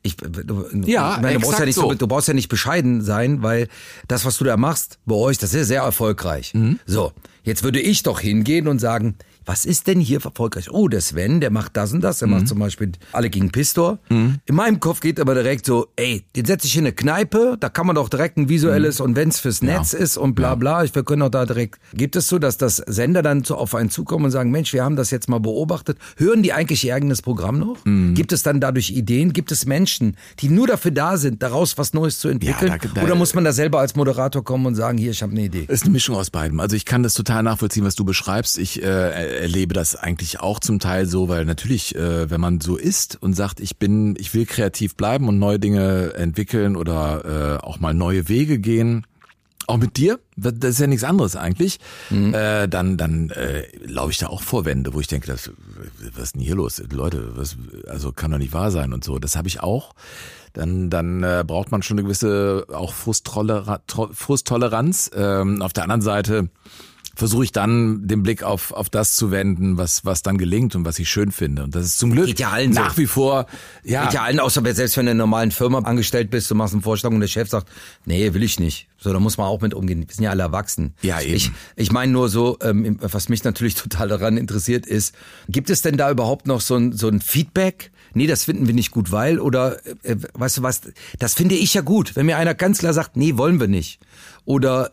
[SPEAKER 1] du brauchst ja nicht bescheiden sein, weil das, was du da machst, bei euch, das ist sehr erfolgreich. Mhm. So, jetzt würde ich doch hingehen und sagen, was ist denn hier erfolgreich? Oh, der Sven, der macht das und das. Der macht zum Beispiel Alle gegen Pistor. In meinem Kopf geht aber direkt so, den setze ich in eine Kneipe, da kann man doch direkt ein visuelles, und wenn es fürs Netz ist und bla bla, wir können auch da direkt, gibt es so, dass das Sender dann so auf einen zukommen und sagen, Mensch, wir haben das jetzt mal beobachtet. Hören die eigentlich ihr eigenes Programm noch? Gibt es dann dadurch Ideen? Gibt es Menschen, die nur dafür da sind, daraus was Neues zu entwickeln? Oder muss man da selber als Moderator kommen und sagen, hier, ich habe eine Idee?
[SPEAKER 2] Es ist eine Mischung aus beidem. Also ich kann das total nachvollziehen, was du beschreibst. Ich erlebe das eigentlich auch zum Teil so, weil natürlich, wenn man so ist und sagt, ich will kreativ bleiben und neue Dinge entwickeln oder auch mal neue Wege gehen, auch mit dir, das ist ja nichts anderes eigentlich, dann laufe ich da auch vor Wände, wo ich denke, was ist denn hier los? Leute, also kann doch nicht wahr sein und so. Das habe ich auch. Dann braucht man schon eine gewisse auch Frusttoleranz. Auf der anderen Seite versuche ich dann den Blick auf das zu wenden, was dann gelingt und was ich schön finde. Und das ist zum Glück nach wie vor,
[SPEAKER 1] Geht ja allen, außer selbst wenn du in einer normalen Firma angestellt bist, du machst einen Vorschlag und der Chef sagt, nee, will ich nicht. So, da muss man auch mit umgehen. Wir sind ja alle erwachsen.
[SPEAKER 2] Ja, eben.
[SPEAKER 1] Ich meine nur so, was mich natürlich total daran interessiert ist, gibt es denn da überhaupt noch so ein Feedback? Nee, das finden wir nicht gut, weil, oder, weißt du was, das finde ich ja gut, wenn mir einer ganz klar sagt, nee, wollen wir nicht. Oder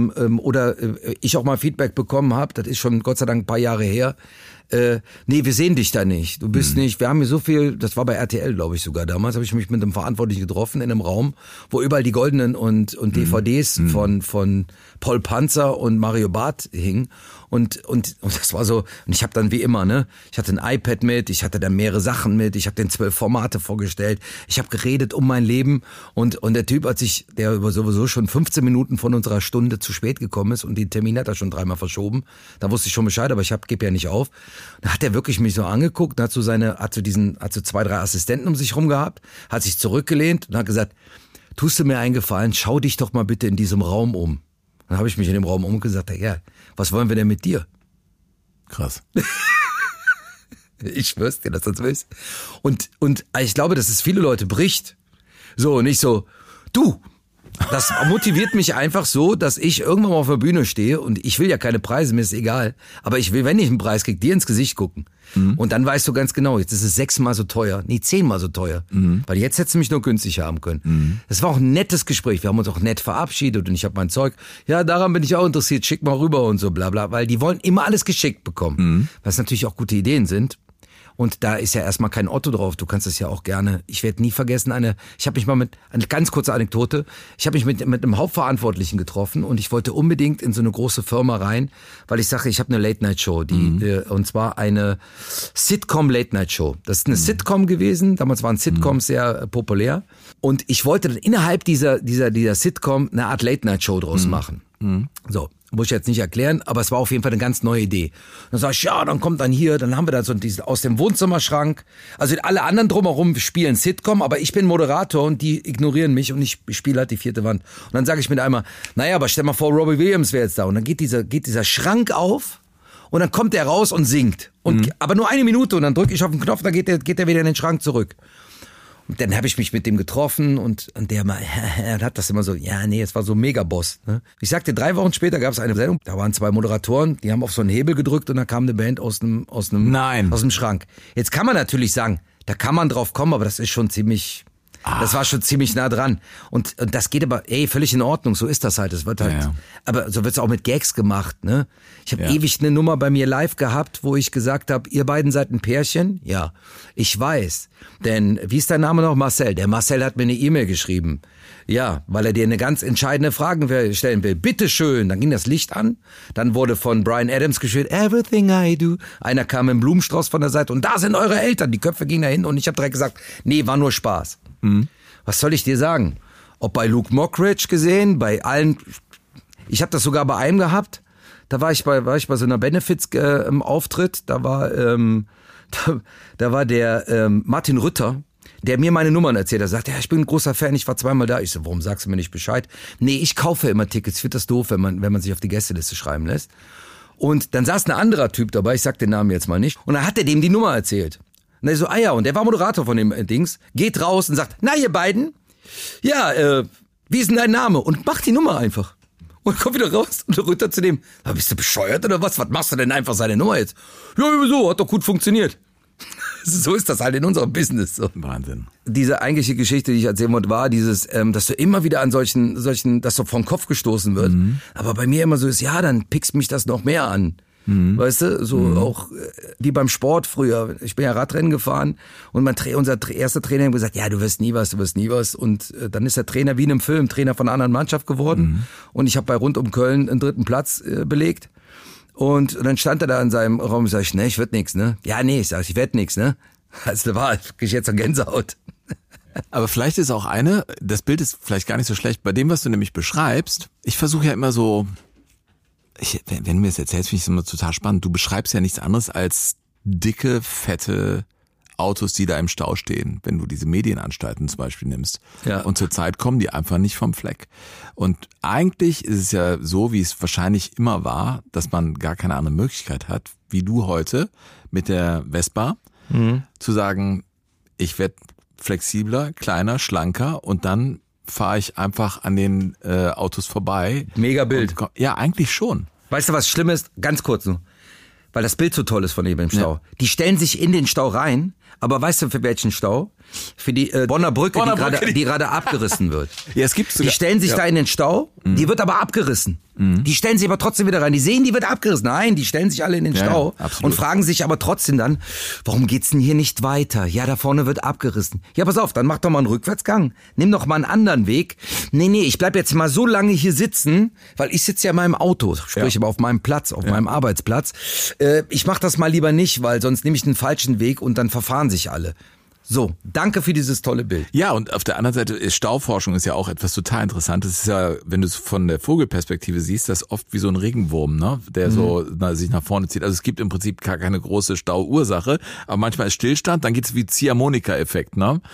[SPEAKER 1] ich auch mal Feedback bekommen habe, das ist schon Gott sei Dank ein paar Jahre her, nee, wir sehen dich da nicht. Du bist nicht, wir haben hier so viel, das war bei RTL, glaube ich sogar damals, habe ich mich mit einem Verantwortlichen getroffen in einem Raum, wo überall die goldenen und DVDs von Paul Panzer und Mario Barth hingen. Und das war so, und ich habe dann wie immer, ich hatte ein iPad mit, ich hatte dann mehrere Sachen mit, ich habe den 12 Formate vorgestellt, ich habe geredet um mein Leben, und der Typ der sowieso schon 15 Minuten von unserer Stunde zu spät gekommen ist und den Termin hat er schon 3-mal verschoben, da wusste ich schon Bescheid, aber ich gebe ja nicht auf. Da hat er wirklich mich so angeguckt, hat so 2-3 Assistenten um sich rum gehabt, hat sich zurückgelehnt und hat gesagt, tust du mir einen Gefallen, schau dich doch mal bitte in diesem Raum um. Dann habe ich mich in dem Raum umgesagt, ja, was wollen wir denn mit dir?
[SPEAKER 2] Krass.
[SPEAKER 1] Ich schwör's dir, dass das so ist. Und ich glaube, dass es viele Leute bricht. So, nicht so, du. Das motiviert mich einfach so, dass ich irgendwann mal auf der Bühne stehe und ich will ja keine Preise, mir ist egal. Aber ich will, wenn ich einen Preis kriege, dir ins Gesicht gucken. Und dann weißt du ganz genau, jetzt ist es 6-mal so teuer, 10-mal so teuer. Weil jetzt hättest du mich nur günstig haben können. Das war auch ein nettes Gespräch, wir haben uns auch nett verabschiedet und ich habe mein Zeug, ja, daran bin ich auch interessiert, schick mal rüber und so bla bla, weil die wollen immer alles geschickt bekommen. Was natürlich auch gute Ideen sind. Und da ist ja erstmal kein Otto drauf. Du kannst das ja auch gerne. Ich werde nie vergessen, ich habe mich mal eine ganz kurze Anekdote. Ich habe mich mit einem Hauptverantwortlichen getroffen und ich wollte unbedingt in so eine große Firma rein, weil ich sage, ich habe eine Late-Night-Show, und zwar eine Sitcom-Late-Night-Show. Das ist eine Sitcom gewesen. Damals waren Sitcoms sehr populär. Und ich wollte dann innerhalb dieser Sitcom eine Art Late-Night-Show draus machen. So. Muss ich jetzt nicht erklären, aber es war auf jeden Fall eine ganz neue Idee. Dann sag ich, ja, dann kommt dann hier, dann haben wir da so diesen aus dem Wohnzimmerschrank. Also alle anderen drumherum spielen Sitcom, aber ich bin Moderator und die ignorieren mich und ich spiele halt die vierte Wand. Und dann sage ich mir einmal, naja, aber stell mal vor, Robbie Williams wäre jetzt da. Und dann geht dieser Schrank auf und dann kommt der raus und singt. Aber nur 1 Minute und dann drücke ich auf den Knopf, dann geht der wieder in den Schrank zurück. Und dann habe ich mich mit dem getroffen und der mal, er hat das immer so, ja, nee, es war so Megaboss. Ne? Ich sagte, 3 Wochen später gab es eine Sendung, da waren 2 Moderatoren, die haben auf so einen Hebel gedrückt und dann kam eine Band aus dem Schrank. Jetzt kann man natürlich sagen, da kann man drauf kommen, aber das ist schon ziemlich... Das war schon ziemlich nah dran. Und das geht aber, völlig in Ordnung, so ist das halt. Es wird halt, ja. Aber so wird's auch mit Gags gemacht, ne? Ich habe ewig eine Nummer bei mir live gehabt, wo ich gesagt habe, ihr beiden seid ein Pärchen? Ja, ich weiß. Denn, wie ist dein Name noch? Marcel. Der Marcel hat mir eine E-Mail geschrieben. Ja, weil er dir eine ganz entscheidende Frage stellen will. Bitteschön. Dann ging das Licht an. Dann wurde von Bryan Adams gespielt, Everything I Do. Einer kam im Blumenstrauß von der Seite und da sind eure Eltern. Die Köpfe gingen dahin und ich habe direkt gesagt, nee, war nur Spaß. Was soll ich dir sagen? Ob bei Luke Mockridge gesehen, bei allen, ich habe das sogar bei einem gehabt, da war ich bei so einer Benefits-Auftritt, da war der Martin Rütter, der mir meine Nummern erzählt. Er sagt, ja, ich bin ein großer Fan, ich war 2-mal da. Ich so, warum sagst du mir nicht Bescheid? Nee, ich kaufe immer Tickets, ich finde das doof, wenn man sich auf die Gästeliste schreiben lässt. Und dann saß ein anderer Typ dabei, ich sag den Namen jetzt mal nicht, und dann hat er dem die Nummer erzählt. Und er so, ja, und der war Moderator von dem Dings, geht raus und sagt, na ihr beiden, ja, wie ist denn dein Name? Und macht die Nummer einfach. Und kommt wieder raus und runter zu dem, bist du bescheuert oder was? Was machst du denn einfach seine Nummer jetzt? Ja, so, hat doch gut funktioniert. So ist das halt in unserem Business. So.
[SPEAKER 2] Wahnsinn.
[SPEAKER 1] Diese eigentliche Geschichte, die ich erzählen wollte, war dieses, dass du immer wieder an solchen, dass so vom Kopf gestoßen wird. Aber bei mir immer so ist, ja, dann pickst mich das noch mehr an. Weißt du, so auch wie beim Sport früher. Ich bin ja Radrennen gefahren und unser erster Trainer hat gesagt, ja, du wirst nie was. Und dann ist der Trainer wie in einem Film Trainer von einer anderen Mannschaft geworden. Und ich habe bei Rund um Köln einen 3. Platz belegt. Und dann stand er da in seinem Raum und sag ich, ne, ich werd nix, ne? Ja, nee, ich werd nix, ne? Also da war ich jetzt an Gänsehaut.
[SPEAKER 2] Aber vielleicht ist auch das Bild ist vielleicht gar nicht so schlecht. Bei dem, was du nämlich beschreibst, ich versuche ja immer so, wenn du mir das erzählst, finde ich es immer total spannend. Du beschreibst ja nichts anderes als dicke, fette Autos, die da im Stau stehen, wenn du diese Medienanstalten zum Beispiel nimmst. Ja. Und zurzeit kommen die einfach nicht vom Fleck. Und eigentlich ist es ja so, wie es wahrscheinlich immer war, dass man gar keine andere Möglichkeit hat, wie du heute mit der Vespa, zu sagen, ich werde flexibler, kleiner, schlanker und dann fahre ich einfach an den Autos vorbei.
[SPEAKER 1] Mega Bild.
[SPEAKER 2] Ja, eigentlich schon.
[SPEAKER 1] Weißt du, was schlimm ist? Ganz kurz nur. Weil das Bild so toll ist von eben im Stau. Ja. Die stellen sich in den Stau rein, aber weißt du für welchen Stau? Für die Bonner Brücke, die gerade abgerissen wird.
[SPEAKER 2] Ja, es gibt sogar,
[SPEAKER 1] die stellen sich da in den Stau, die wird aber abgerissen. Die stellen sich aber trotzdem wieder rein. Die sehen, die wird abgerissen. Nein, die stellen sich alle in den Stau und fragen sich aber trotzdem dann, warum geht's denn hier nicht weiter? Ja, da vorne wird abgerissen. Ja, pass auf, dann mach doch mal einen Rückwärtsgang. Nimm doch mal einen anderen Weg. Nee, ich bleib jetzt mal so lange hier sitzen, weil ich sitze ja in meinem Auto, sprich aber auf meinem Platz, auf meinem Arbeitsplatz. Ich mach das mal lieber nicht, weil sonst nehme ich den falschen Weg und dann verfahren sich alle. So, danke für dieses tolle Bild.
[SPEAKER 2] Ja, und auf der anderen Seite ist Stauforschung ist ja auch etwas total Interessantes. Es ist ja, wenn du es von der Vogelperspektive siehst, das ist oft wie so ein Regenwurm, ne, der so sich nach vorne zieht. Also es gibt im Prinzip gar keine große Stauursache, aber manchmal ist Stillstand, dann geht's wie Ziehharmonika-Effekt, ne?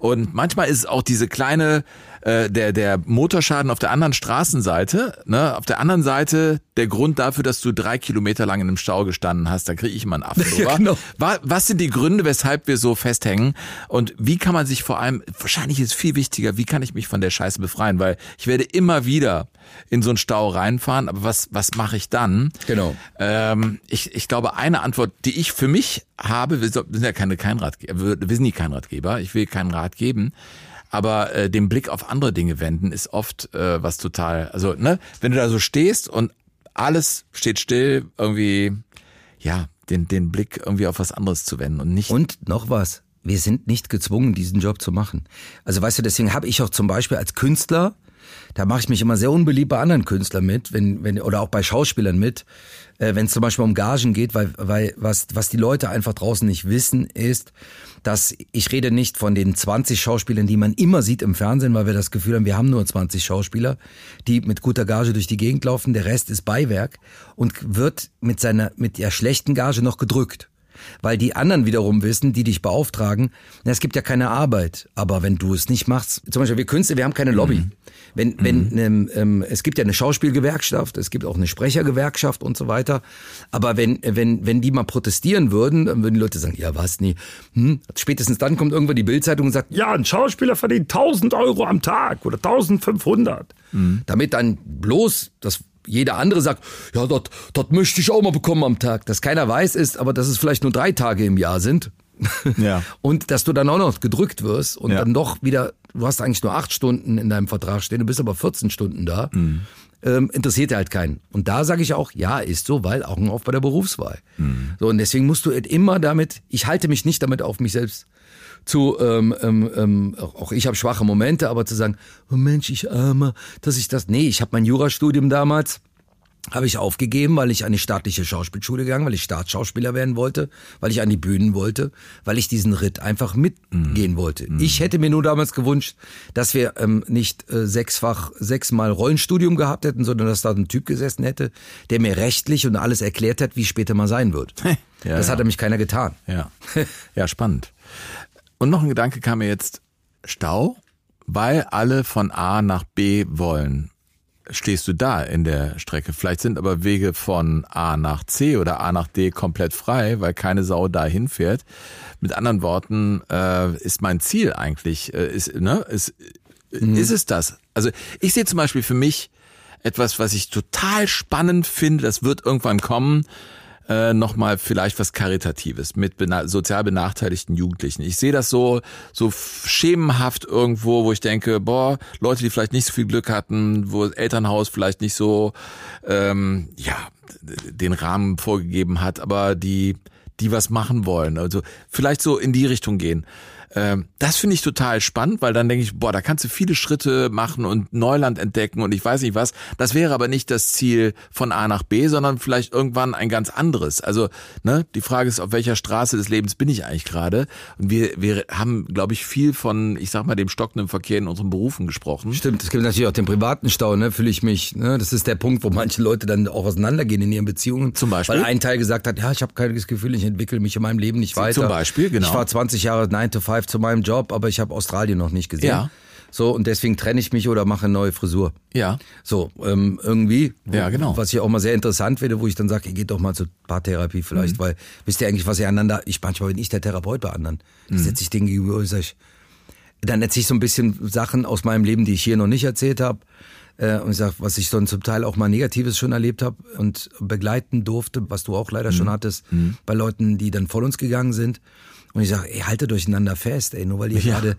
[SPEAKER 2] Und manchmal ist es auch diese kleine, der Motorschaden auf der anderen Straßenseite, ne, auf der anderen Seite der Grund dafür, dass du 3 Kilometer lang in einem Stau gestanden hast, da kriege ich immer einen Affen drüber. Ja, genau. Was sind die Gründe, weshalb wir so festhängen? Und wie kann man sich vor allem, wahrscheinlich ist es viel wichtiger, wie kann ich mich von der Scheiße befreien? Weil ich werde immer wieder in so einen Stau reinfahren, aber was mache ich dann?
[SPEAKER 1] Genau.
[SPEAKER 2] Ich glaube, eine Antwort, die ich für mich habe, wir sind ja kein Ratgeber, wir sind nie kein Ratgeber, ich will keinen Rat geben, aber den Blick auf andere Dinge wenden ist oft was total, also ne, wenn du da so stehst und alles steht still, irgendwie, ja, den Blick irgendwie auf was anderes zu wenden und nicht.
[SPEAKER 1] Und noch was, wir sind nicht gezwungen, diesen Job zu machen. Also weißt du, deswegen habe ich auch zum Beispiel als Künstler, da mache ich mich immer sehr unbeliebt bei anderen Künstlern mit, wenn oder auch bei Schauspielern mit, wenn es zum Beispiel um Gagen geht, weil was die Leute einfach draußen nicht wissen, ist, dass ich rede nicht von den 20 Schauspielern, die man immer sieht im Fernsehen, weil wir das Gefühl haben, wir haben nur 20 Schauspieler, die mit guter Gage durch die Gegend laufen, der Rest ist Beiwerk und wird mit der schlechten Gage noch gedrückt. Weil die anderen wiederum wissen, die dich beauftragen, es gibt ja keine Arbeit. Aber wenn du es nicht machst, zum Beispiel wir Künstler, wir haben keine Lobby. Es gibt ja eine Schauspielgewerkschaft, es gibt auch eine Sprechergewerkschaft und so weiter. Aber wenn die mal protestieren würden, dann würden die Leute sagen, ja was, nee. Spätestens dann kommt irgendwann die Bild-Zeitung und sagt, ja, ein Schauspieler verdient 1.000 Euro am Tag oder 1.500. Damit dann bloß das jeder andere sagt, ja, das möchte ich auch mal bekommen am Tag. Dass keiner weiß ist, aber dass es vielleicht nur 3 Tage im Jahr sind. Ja. Und dass du dann auch noch gedrückt wirst und dann doch wieder, du hast eigentlich nur 8 Stunden in deinem Vertrag stehen, du bist aber 14 Stunden da. Interessiert halt keinen. Und da sage ich auch, ja, ist so, weil Augen auf bei der Berufswahl. So, und deswegen musst du immer damit, ich halte mich nicht damit auf mich selbst zu, auch ich habe schwache Momente, aber zu sagen, oh Mensch, ich arme, dass ich das, nee, ich habe mein Jurastudium damals, habe ich aufgegeben, weil ich an die staatliche Schauspielschule gegangen, weil ich Staatsschauspieler werden wollte, weil ich an die Bühnen wollte, weil ich diesen Ritt einfach mitgehen wollte. Ich hätte mir nur damals gewünscht, dass wir nicht 6-mal Rollenstudium gehabt hätten, sondern dass da ein Typ gesessen hätte, der mir rechtlich und alles erklärt hat, wie es später mal sein wird. Das hat nämlich keiner getan.
[SPEAKER 2] Ja, ja, spannend. Und noch ein Gedanke kam mir jetzt, Stau, weil alle von A nach B wollen. Stehst du da in der Strecke? Vielleicht sind aber Wege von A nach C oder A nach D komplett frei, weil keine Sau da hinfährt. Mit anderen Worten, ist mein Ziel eigentlich, ist es das? Also ich sehe zum Beispiel für mich etwas, was ich total spannend finde, das wird irgendwann kommen, nochmal vielleicht was Karitatives mit sozial benachteiligten Jugendlichen. Ich sehe das so schemenhaft irgendwo, wo ich denke, boah, Leute, die vielleicht nicht so viel Glück hatten, wo das Elternhaus vielleicht nicht so den Rahmen vorgegeben hat, aber die was machen wollen. Also vielleicht so in die Richtung gehen. Das finde ich total spannend, weil dann denke ich, boah, da kannst du viele Schritte machen und Neuland entdecken und ich weiß nicht was. Das wäre aber nicht das Ziel von A nach B, sondern vielleicht irgendwann ein ganz anderes. Also, ne, die Frage ist, auf welcher Straße des Lebens bin ich eigentlich gerade? Und wir haben, glaube ich, viel von, ich sag mal, dem stockenden Verkehr in unseren Berufen gesprochen.
[SPEAKER 1] Stimmt, es gibt natürlich auch den privaten Stau, ne, fühle ich mich, ne, das ist der Punkt, wo manche Leute dann auch auseinandergehen in ihren Beziehungen. Zum Beispiel? Weil ein Teil gesagt hat, ja, ich habe kein Gefühl, ich entwickle mich in meinem Leben nicht weiter.
[SPEAKER 2] Zum Beispiel, genau.
[SPEAKER 1] Ich war 20 Jahre 9 to 5 zu meinem Job, aber ich habe Australien noch nicht gesehen.
[SPEAKER 2] Ja.
[SPEAKER 1] So, und deswegen trenne ich mich oder mache eine neue Frisur.
[SPEAKER 2] Ja.
[SPEAKER 1] So, irgendwie.
[SPEAKER 2] Ja, genau.
[SPEAKER 1] Was ich auch mal sehr interessant finde, wo ich dann sage, ihr geht doch mal zur Paartherapie vielleicht, weil wisst ihr eigentlich, was ihr manchmal bin ich der Therapeut bei anderen. Da setze ich Dinge gegenüber und sage, dann erzähle ich so ein bisschen Sachen aus meinem Leben, die ich hier noch nicht erzählt habe. Und ich sage, was ich so zum Teil auch mal Negatives schon erlebt habe und begleiten durfte, was du auch leider schon hattest, bei Leuten, die dann vor uns gegangen sind. Und ich sage, haltet durcheinander fest, nur weil ihr gerade,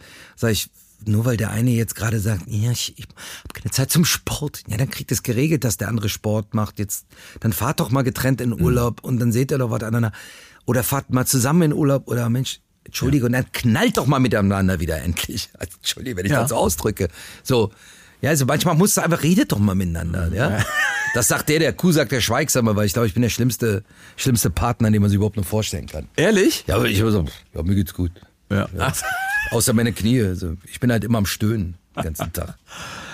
[SPEAKER 1] nur weil der eine jetzt gerade sagt, ja, ich habe keine Zeit zum Sport. Ja, dann kriegt es geregelt, dass der andere Sport macht. Jetzt, dann fahrt doch mal getrennt in Urlaub und dann seht ihr doch was aneinander. Oder fahrt mal zusammen in Urlaub oder Mensch, Entschuldige, und dann knallt doch mal miteinander wieder endlich. Also, Entschuldige, wenn ich das so ausdrücke. So, ja, also manchmal musst du einfach, redet doch mal miteinander, ja. Das sagt der Kuh sagt der Schweigsame, weil ich glaube, ich bin der schlimmste Partner, den man sich überhaupt nur vorstellen kann.
[SPEAKER 2] Ehrlich?
[SPEAKER 1] Ja, aber ich immer so, ja, mir geht's gut.
[SPEAKER 2] Ja.
[SPEAKER 1] Außer meine Knie. Also ich bin halt immer am Stöhnen den ganzen Tag.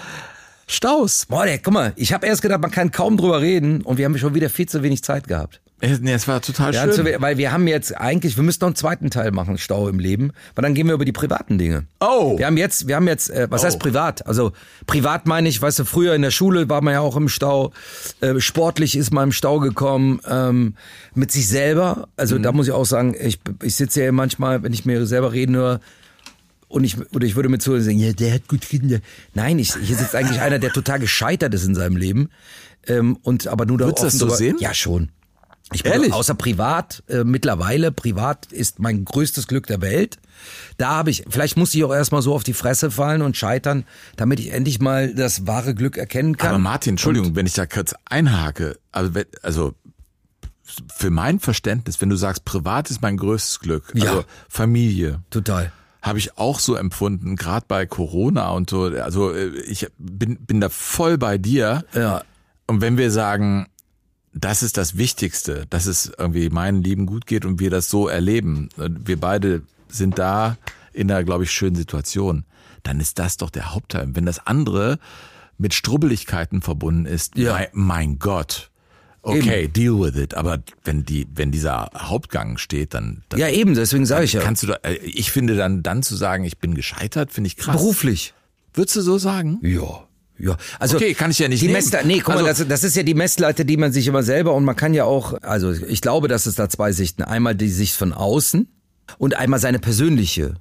[SPEAKER 2] Staus.
[SPEAKER 1] Boah, guck mal, ich habe erst gedacht, man kann kaum drüber reden und wir haben schon wieder viel zu wenig Zeit gehabt.
[SPEAKER 2] Nee, es war total
[SPEAKER 1] Ja,
[SPEAKER 2] schön.
[SPEAKER 1] weil wir haben jetzt eigentlich, wir müssen noch einen zweiten Teil machen, Stau im Leben, weil dann gehen wir über die privaten Dinge.
[SPEAKER 2] Oh.
[SPEAKER 1] Wir haben jetzt, was heißt privat? Also privat meine ich, weißt du, früher in der Schule war man ja auch im Stau, sportlich ist man im Stau gekommen, mit sich selber. Also da muss ich auch sagen, ich sitze ja manchmal, wenn ich mir selber reden höre, und ich würde mir zuhören und sagen, ja, der hat gut Kinder. Nein, hier sitzt eigentlich einer, der total gescheitert ist in seinem Leben, aber nur da
[SPEAKER 2] Würdest du das so sehen?
[SPEAKER 1] Ja, schon.
[SPEAKER 2] Ehrlich?
[SPEAKER 1] Außer privat, mittlerweile, privat ist mein größtes Glück der Welt. Da vielleicht muss ich auch erstmal so auf die Fresse fallen und scheitern, damit ich endlich mal das wahre Glück erkennen kann.
[SPEAKER 2] Aber Martin, Entschuldigung, wenn ich da kurz einhake, also für mein Verständnis, wenn du sagst, privat ist mein größtes Glück, also Familie.
[SPEAKER 1] Total.
[SPEAKER 2] Habe ich auch so empfunden, gerade bei Corona und so, also ich bin da voll bei dir.
[SPEAKER 1] Ja.
[SPEAKER 2] Und wenn wir sagen, das ist das Wichtigste, dass es irgendwie meinen Lieben gut geht und wir das so erleben. Wir beide sind da in einer, glaube ich, schönen Situation. Dann ist das doch der Hauptteil. Wenn das andere mit Strubbeligkeiten verbunden ist, mein Gott, okay, eben. Deal with it. Aber wenn dieser Hauptgang steht, dann
[SPEAKER 1] ja eben, deswegen sage ich ja.
[SPEAKER 2] Kannst du da, ich finde dann zu sagen, ich bin gescheitert, finde ich krass.
[SPEAKER 1] Beruflich.
[SPEAKER 2] Würdest du so sagen?
[SPEAKER 1] Ja. Ja, also
[SPEAKER 2] okay, kann ich ja nicht nehmen.
[SPEAKER 1] Guck mal, das ist ja die Messlatte, die man sich immer selber, und man kann ja auch, also ich glaube, dass es da zwei Sichten, einmal die Sicht von außen und einmal seine persönliche.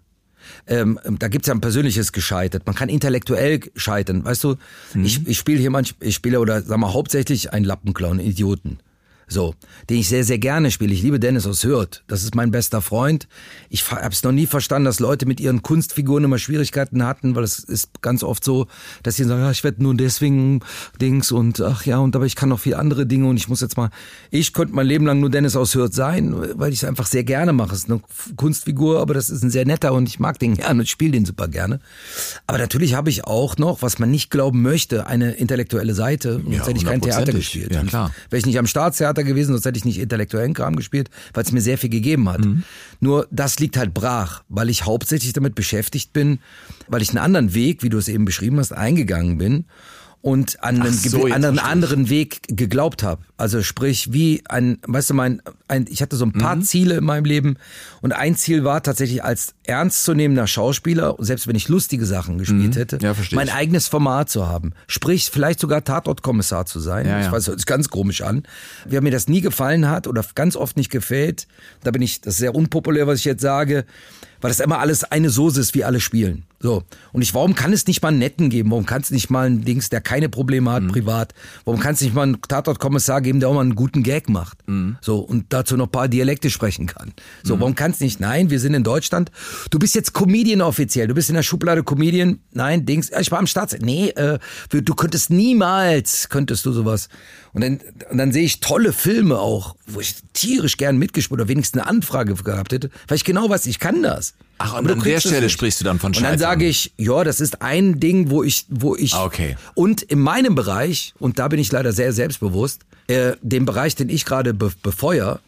[SPEAKER 1] Da gibt's ja ein persönliches Gescheitert. Man kann intellektuell scheitern, weißt du? Ich spiele oder sag mal hauptsächlich einen Lappenclown, einen Idioten. So, den ich sehr, sehr gerne spiele. Ich liebe Dennis aus Hürth. Das ist mein bester Freund. Ich habe es noch nie verstanden, dass Leute mit ihren Kunstfiguren immer Schwierigkeiten hatten, weil es ist ganz oft so, dass sie sagen, ja, ich werde nur deswegen Dings und aber ich kann noch viel andere Dinge und ich könnte mein Leben lang nur Dennis aus Hürth sein, weil ich es einfach sehr gerne mache. Es ist eine Kunstfigur, aber das ist ein sehr netter und ich mag den gerne und spiele den super gerne. Aber natürlich habe ich auch noch, was man nicht glauben möchte, eine intellektuelle Seite. Sonst hätte ich kein Theater gespielt.
[SPEAKER 2] Ja, klar.
[SPEAKER 1] Wäre ich nicht am Staatstheater gewesen, sonst hätte ich nicht intellektuellen Kram gespielt, weil es mir sehr viel gegeben hat. Nur das liegt halt brach, weil ich hauptsächlich damit beschäftigt bin, weil ich einen anderen Weg, wie du es eben beschrieben hast, eingegangen bin und an einen anderen Weg geglaubt habe. Also sprich, ich hatte so ein paar Ziele in meinem Leben und ein Ziel war tatsächlich als ernstzunehmender Schauspieler, selbst wenn ich lustige Sachen gespielt hätte, mein eigenes Format zu haben. Sprich, vielleicht sogar Tatortkommissar zu sein.
[SPEAKER 2] Ja.
[SPEAKER 1] Ich weiß, das hört sich ganz komisch an. Wer mir das nie gefallen hat oder ganz oft nicht gefällt, das ist sehr unpopulär, was ich jetzt sage, weil das immer alles eine Soße ist, wie alle spielen. So. Und warum kann es nicht mal einen Netten geben? Warum kann es nicht mal einen Dings, der keine Probleme hat, privat? Warum kann es nicht mal einen Tatortkommissar geben, der auch mal einen guten Gag macht? So. Und dazu noch ein paar Dialekte sprechen kann. So. Warum kann es nicht? Nein, wir sind in Deutschland. Du bist jetzt Comedian offiziell. Du bist in der Schublade Comedian. Nein, Dings. Ich war am Start. Nee, du könntest du sowas. Und dann sehe ich tolle Filme auch, wo ich tierisch gern mitgespielt oder wenigstens eine Anfrage gehabt hätte, weil ich genau weiß, ich kann das.
[SPEAKER 2] Ach, und an der Stelle sprichst du dann von Scheitern.
[SPEAKER 1] Und dann sage ich, ja, das ist ein Ding, wo ich
[SPEAKER 2] okay.
[SPEAKER 1] Und in meinem Bereich, und da bin ich leider sehr selbstbewusst, den Bereich, den ich gerade befeuere,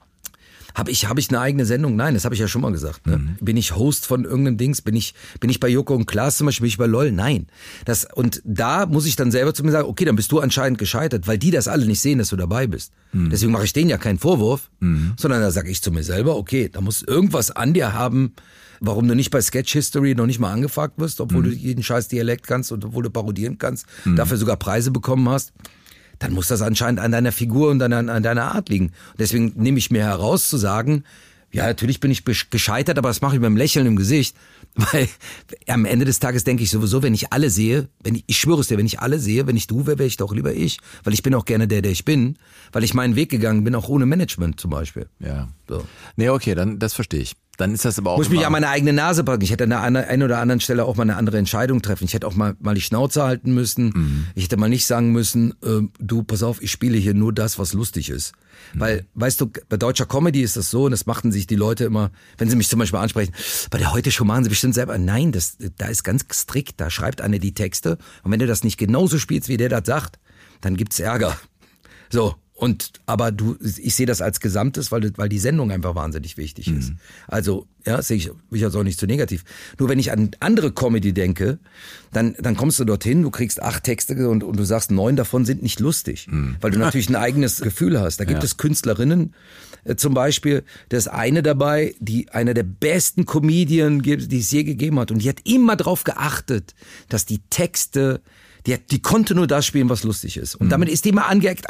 [SPEAKER 1] habe ich eine eigene Sendung? Nein, das habe ich ja schon mal gesagt. Ne? Bin ich Host von irgendeinem Dings? Bin ich bei Joko und Klaas zum Beispiel? Bin ich bei LOL? Nein. Und da muss ich dann selber zu mir sagen, okay, dann bist du anscheinend gescheitert, weil die das alle nicht sehen, dass du dabei bist. Deswegen mache ich denen ja keinen Vorwurf, sondern da sage ich zu mir selber, okay, da muss irgendwas an dir haben, warum du nicht bei Sketch History noch nicht mal angefragt wirst, obwohl du jeden scheiß Dialekt kannst und obwohl du parodieren kannst, dafür sogar Preise bekommen hast. Dann muss das anscheinend an deiner Figur und an deiner Art liegen. Und deswegen nehme ich mir heraus zu sagen, ja, natürlich bin ich gescheitert, aber das mache ich mit einem Lächeln im Gesicht. Weil am Ende des Tages denke ich sowieso, wenn ich alle sehe, ich schwöre es dir, wenn ich alle sehe, wenn ich du wäre, wäre ich doch lieber ich. Weil ich bin auch gerne der ich bin. Weil ich meinen Weg gegangen bin, auch ohne Management zum Beispiel.
[SPEAKER 2] Ja.
[SPEAKER 1] So.
[SPEAKER 2] Nee, okay, dann das verstehe ich. Dann ist das aber auch.
[SPEAKER 1] Muss mich an meine eigene Nase packen. Ich hätte an der einen oder anderen Stelle auch mal eine andere Entscheidung treffen. Ich hätte auch mal die Schnauze halten müssen. Ich hätte mal nicht sagen müssen, du, pass auf, ich spiele hier nur das, was lustig ist. Weil, weißt du, bei deutscher Comedy ist das so, und das machten sich die Leute immer, wenn sie mich zum Beispiel ansprechen, bei der Heute-Show machen sie bestimmt selber. Nein, da ist ganz strikt, da schreibt einer die Texte. Und wenn du das nicht genauso spielst, wie der das sagt, dann gibt's Ärger. So. Aber ich sehe das als Gesamtes, weil die Sendung einfach wahnsinnig wichtig ist. Also, ja, sehe ich jetzt auch nicht zu negativ. Nur wenn ich an andere Comedy denke, dann kommst du dorthin, du kriegst 8 Texte und du sagst, 9 davon sind nicht lustig. Weil du natürlich ein eigenes Gefühl hast. Da gibt es Künstlerinnen, zum Beispiel, da ist eine dabei, die einer der besten Comedian, die es je gegeben hat. Und die hat immer darauf geachtet, dass die Texte, die konnte nur das spielen, was lustig ist. Und damit ist die immer angeeckt.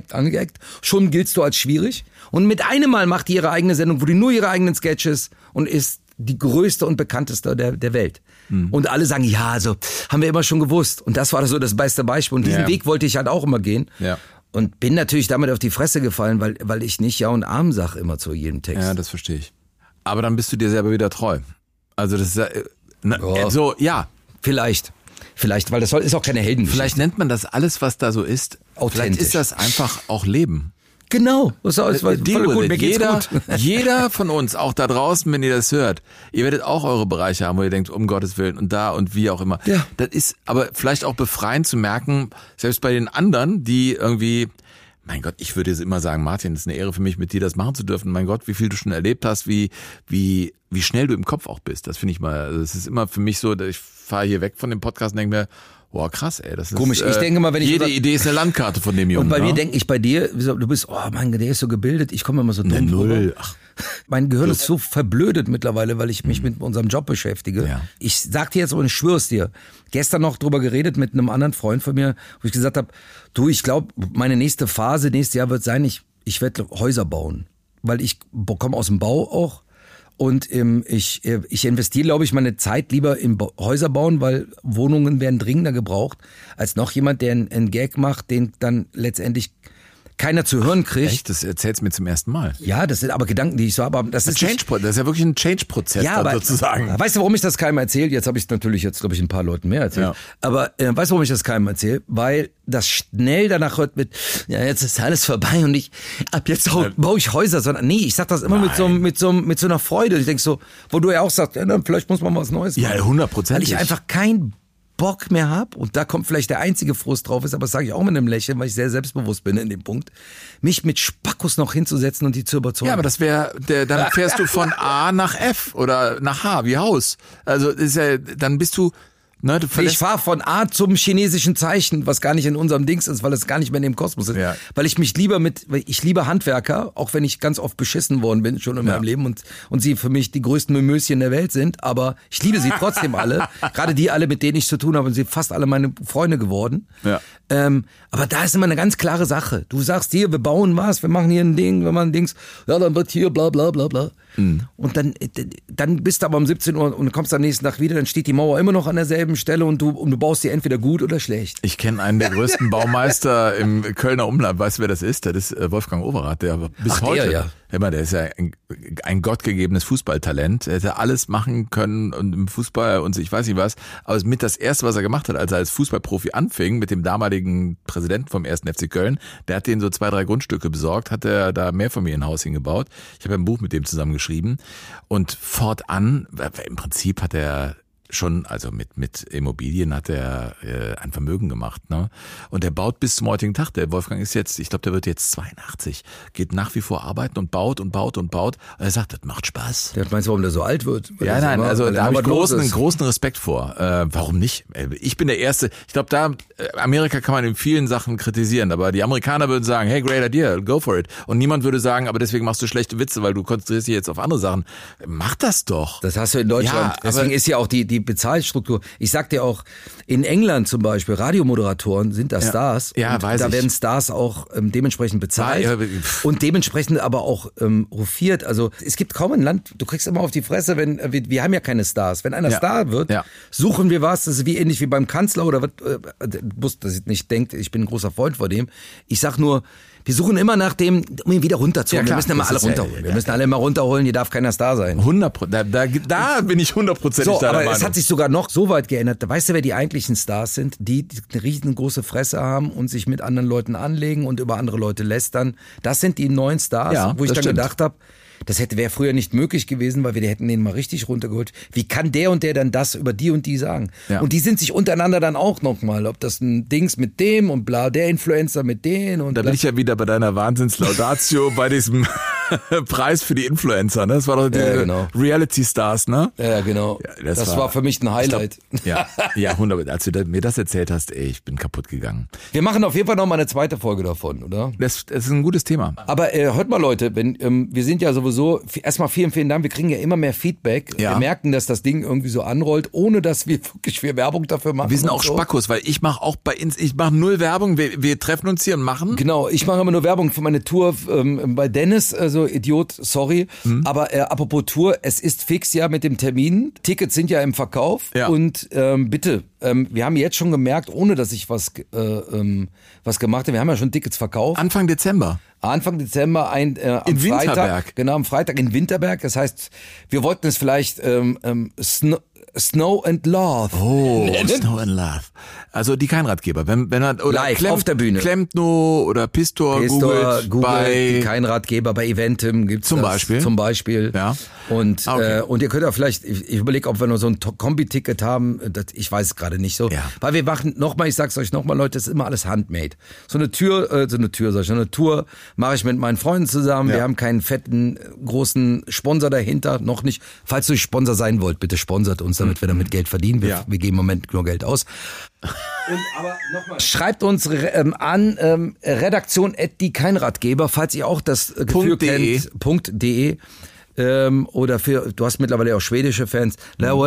[SPEAKER 1] Schon giltst du als schwierig. Und mit einem Mal macht die ihre eigene Sendung, wo die nur ihre eigenen Sketches und ist die größte und bekannteste der Welt. Und alle sagen, ja, also haben wir immer schon gewusst. Und das war so das beste Beispiel. Und diesen Weg wollte ich halt auch immer gehen. Ja. Und bin natürlich damit auf die Fresse gefallen, weil ich nicht Ja und Amen sage immer zu jedem Text.
[SPEAKER 2] Ja, das verstehe ich. Aber dann bist du dir selber wieder treu. Also das ist so, ja.
[SPEAKER 1] Vielleicht, weil das ist auch keine Heldengeschichte.
[SPEAKER 2] Vielleicht nennt man das alles, was da so ist, authentisch. Vielleicht ist das einfach auch Leben.
[SPEAKER 1] Genau, das ist voll gut. Mir geht's gut.
[SPEAKER 2] Jeder von uns, auch da draußen, wenn ihr das hört, ihr werdet auch eure Bereiche haben, wo ihr denkt, um Gottes Willen und da und wie auch immer. Ja. Das ist aber vielleicht auch befreiend zu merken, selbst bei den anderen, die irgendwie, mein Gott, ich würde jetzt immer sagen, Martin, das ist eine Ehre für mich, mit dir das machen zu dürfen. Mein Gott, wie viel du schon erlebt hast, wie schnell du im Kopf auch bist. Das finde ich mal, also es ist immer für mich so, ich fahre hier weg von dem Podcast und denke mir, boah, krass, ey, das ist
[SPEAKER 1] komisch. Ich denke mal, wenn
[SPEAKER 2] jede Idee ist eine Landkarte von dem Jungen.
[SPEAKER 1] Und bei mir denke ich bei dir, du bist, oh mein Gott, der ist so gebildet, ich komme immer so dumm
[SPEAKER 2] Null. Ach.
[SPEAKER 1] Mein Gehirn ist so verblödet mittlerweile, weil ich mich mit unserem Job beschäftige. Ja. Ich sag dir jetzt und ich schwör's dir, gestern noch drüber geredet mit einem anderen Freund von mir, wo ich gesagt habe, du, ich glaube, meine nächste Phase, nächstes Jahr wird sein, ich werde Häuser bauen. Weil ich komme aus dem Bau auch. Und ich investiere, glaube ich, meine Zeit lieber in Häuser bauen, weil Wohnungen werden dringender gebraucht, als noch jemand, der einen Gag macht, den dann letztendlich keiner zu hören kriegt.
[SPEAKER 2] Echt? Das erzählst du mir zum ersten Mal.
[SPEAKER 1] Ja, das sind aber Gedanken, die ich so habe. Das ist
[SPEAKER 2] ja wirklich ein Change-Prozess sozusagen.
[SPEAKER 1] Weißt du, warum ich das keinem erzähle? Jetzt habe ich es natürlich glaube ich, ein paar Leuten mehr erzählt. Ja. Aber weißt du, warum ich das keinem erzähle? Weil das schnell danach hört mit, ja, jetzt ist alles vorbei und ab jetzt baue ich Häuser. Sondern nee, ich sag das immer mit so einer Freude. Ich denk so, wo du ja auch sagst, ja, vielleicht muss man was Neues machen.
[SPEAKER 2] Ja, 100%.
[SPEAKER 1] Weil ich einfach kein Bock mehr hab, und da kommt vielleicht der einzige Frust drauf ist, aber das sage ich auch mit einem Lächeln, weil ich sehr selbstbewusst bin in dem Punkt, mich mit Spackos noch hinzusetzen und die zu überzeugen.
[SPEAKER 2] Ja, aber das dann fährst du von A nach F oder nach H, wie Haus. Also ist ja, dann bist du, ne,
[SPEAKER 1] ich fahre von A zum chinesischen Zeichen, was gar nicht in unserem Dings ist, weil es gar nicht mehr in dem Kosmos ist. Ja. Weil ich liebe Handwerker, auch wenn ich ganz oft beschissen worden bin schon in meinem Leben und sie für mich die größten Mümöschen der Welt sind, aber ich liebe sie trotzdem alle, gerade die alle, mit denen ich zu tun habe, und sie sind fast alle meine Freunde geworden. Ja. Aber da ist immer eine ganz klare Sache. Du sagst hier, wir bauen was, wir machen hier ein Ding, wir machen Dings, ja, dann wird hier bla bla bla bla. Und dann bist du aber um 17 Uhr und kommst am nächsten Tag wieder, dann steht die Mauer immer noch an derselben Stelle und du baust sie entweder gut oder schlecht.
[SPEAKER 2] Ich kenne einen der größten Baumeister im Kölner Umland. Weißt du, wer das ist? Das ist Wolfgang Overath, der bis heute, der ist ja ein gottgegebenes Fußballtalent. Er hätte alles machen können und im Fußball und ich weiß nicht was. Aber mit das Erste, was er gemacht hat, als er als Fußballprofi anfing, mit dem damaligen Präsidenten vom 1. FC Köln, der hat denen so 2, 3 Grundstücke besorgt, hat er da Mehrfamilienhaus hingebaut. Ich habe ein Buch mit dem zusammen geschrieben. Und fortan, im Prinzip hat er schon, also mit Immobilien hat er ein Vermögen gemacht, ne? Und er baut bis zum heutigen Tag. Der Wolfgang ist jetzt, ich glaube, der wird jetzt 82, geht nach wie vor arbeiten und baut und baut und baut. Und er sagt, das macht Spaß.
[SPEAKER 1] Der meinst du, warum der so alt wird?
[SPEAKER 2] Ja, nein, also da habe ich großen Respekt vor. Warum nicht? Ich bin der Erste. Ich glaube, Amerika kann man in vielen Sachen kritisieren, aber die Amerikaner würden sagen, hey, great idea, go for it. Und niemand würde sagen, aber deswegen machst du schlechte Witze, weil du konzentrierst dich jetzt auf andere Sachen. Mach das doch.
[SPEAKER 1] Das hast du in Deutschland. Ja, deswegen ist ja auch die Bezahlstruktur. Ich sag dir auch, in England zum Beispiel, Radiomoderatoren sind da Stars.
[SPEAKER 2] Ja, weiß ich.
[SPEAKER 1] Da werden Stars auch dementsprechend bezahlt und dementsprechend aber auch hofiert. Also es gibt kaum ein Land, du kriegst immer auf die Fresse, wenn wir haben ja keine Stars. Wenn einer Star wird, suchen wir was. Das ist ähnlich wie beim Kanzler oder was, dass ich nicht denkt, ich bin ein großer Freund vor dem. Ich sag nur, wir suchen immer nach dem, um ihn wieder runterzuholen. Wir müssen immer alle runterholen. Wir müssen alle immer runterholen, hier darf keiner Star sein.
[SPEAKER 2] 100%. Da bin ich 100%
[SPEAKER 1] so,
[SPEAKER 2] deiner
[SPEAKER 1] aber
[SPEAKER 2] Meinung.
[SPEAKER 1] Es hat sich sogar noch so weit geändert. Weißt du, wer die eigentlichen Stars sind? Die eine riesengroße Fresse haben und sich mit anderen Leuten anlegen und über andere Leute lästern. Das sind die neuen Stars, wo ich dann gedacht habe, Das wäre früher nicht möglich gewesen, weil wir hätten den mal richtig runtergeholt. Wie kann der und der dann das über die und die sagen? Ja. Und die sind sich untereinander dann auch nochmal, ob das ein Dings mit dem und bla, der Influencer mit denen und
[SPEAKER 2] da bin ich ja wieder bei deiner Wahnsinnslaudatio bei diesem Preis für die Influencer, ne? Das war doch die Reality Stars, ne?
[SPEAKER 1] Ja, genau. Ja, das war für mich ein Highlight.
[SPEAKER 2] Ja, 100%. Als du mir das erzählt hast, ich bin kaputt gegangen.
[SPEAKER 1] Wir machen auf jeden Fall noch mal eine zweite Folge davon, oder?
[SPEAKER 2] Das ist ein gutes Thema.
[SPEAKER 1] Aber hört mal, Leute, wir sind ja sowieso, erstmal vielen Dank, wir kriegen ja immer mehr Feedback. Ja. Wir merken, dass das Ding irgendwie so anrollt, ohne dass wir wirklich viel Werbung dafür machen.
[SPEAKER 2] Wir sind auch Spackos, weil ich mache auch ich mache null Werbung. Wir treffen uns hier und machen.
[SPEAKER 1] Genau, ich mache immer nur Werbung für meine Tour bei Dennis, also Idiot, sorry. Aber apropos Tour, es ist fix ja mit dem Termin. Tickets sind ja im Verkauf. Ja. Und bitte, wir haben jetzt schon gemerkt, ohne dass ich was gemacht habe, wir haben ja schon Tickets verkauft.
[SPEAKER 2] Anfang Dezember.
[SPEAKER 1] Am Freitag.
[SPEAKER 2] Winterberg.
[SPEAKER 1] Genau, am Freitag in Winterberg. Das heißt, wir wollten es vielleicht Snow and Love.
[SPEAKER 2] Oh, Snow and Love. Also die Keinratgeber. Wenn er oder
[SPEAKER 1] live auf der Bühne.
[SPEAKER 2] Klempno oder Pistor googelt bei
[SPEAKER 1] die Keinratgeber bei Eventim gibt's
[SPEAKER 2] zum
[SPEAKER 1] Beispiel.
[SPEAKER 2] Ja.
[SPEAKER 1] Und ihr könnt auch vielleicht, ich überlege, ob wir noch so ein Kombi-Ticket haben. Ich weiß es gerade nicht so. Ja. Weil wir machen nochmal, ich sag's euch nochmal, Leute, das ist immer alles handmade. So eine Tour mache ich mit meinen Freunden zusammen. Ja. Wir haben keinen fetten, großen Sponsor dahinter, noch nicht. Falls ihr Sponsor sein wollt, bitte sponsert uns, damit wir damit Geld verdienen. Wir geben im Moment nur Geld aus. Aber nochmal. Schreibt uns an redaktion@diekeinratgeber, falls ihr auch das Gefühl kennt. .de. Oder du hast mittlerweile auch schwedische Fans.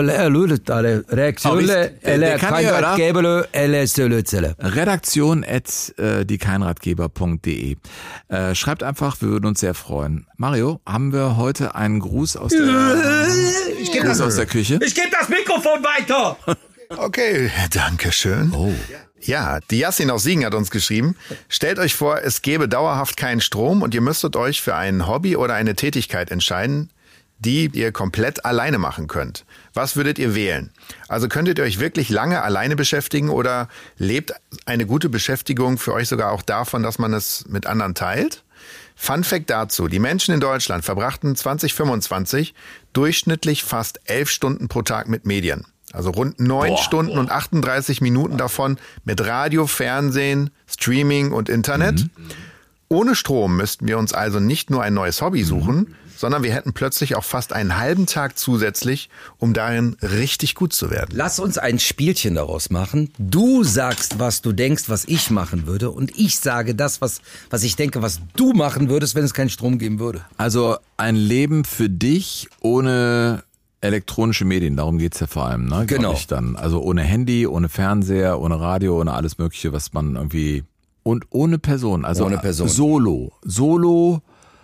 [SPEAKER 2] Redaktion@diekeinratgeber.de. Schreibt einfach, wir würden uns sehr freuen. Mario, haben wir heute einen Gruß aus der Küche?
[SPEAKER 1] Ich gebe das Mikrofon weiter!
[SPEAKER 4] Okay, danke schön.
[SPEAKER 2] Oh.
[SPEAKER 4] Ja, die Yassin aus Siegen hat uns geschrieben, stellt euch vor, es gäbe dauerhaft keinen Strom und ihr müsstet euch für ein Hobby oder eine Tätigkeit entscheiden, die ihr komplett alleine machen könnt. Was würdet ihr wählen? Also könntet ihr euch wirklich lange alleine beschäftigen oder lebt eine gute Beschäftigung für euch sogar auch davon, dass man es mit anderen teilt? Fun Fact dazu, die Menschen in Deutschland verbrachten 2025 durchschnittlich fast 11 Stunden pro Tag mit Medien. Also rund 9 Stunden und 38 Minuten davon mit Radio, Fernsehen, Streaming und Internet. Ohne Strom müssten wir uns also nicht nur ein neues Hobby suchen, sondern wir hätten plötzlich auch fast einen halben Tag zusätzlich, um darin richtig gut zu werden.
[SPEAKER 1] Lass uns ein Spielchen daraus machen. Du sagst, was du denkst, was ich machen würde, und ich sage das, was ich denke, was du machen würdest, wenn es keinen Strom geben würde.
[SPEAKER 2] Also ein Leben für dich ohne elektronische Medien, darum geht's ja vor allem, ne?
[SPEAKER 1] Genau.
[SPEAKER 2] Ich dann. Also ohne Handy, ohne Fernseher, ohne Radio, ohne alles Mögliche, was man irgendwie, und ohne Person, also
[SPEAKER 1] ohne Person.
[SPEAKER 2] Solo.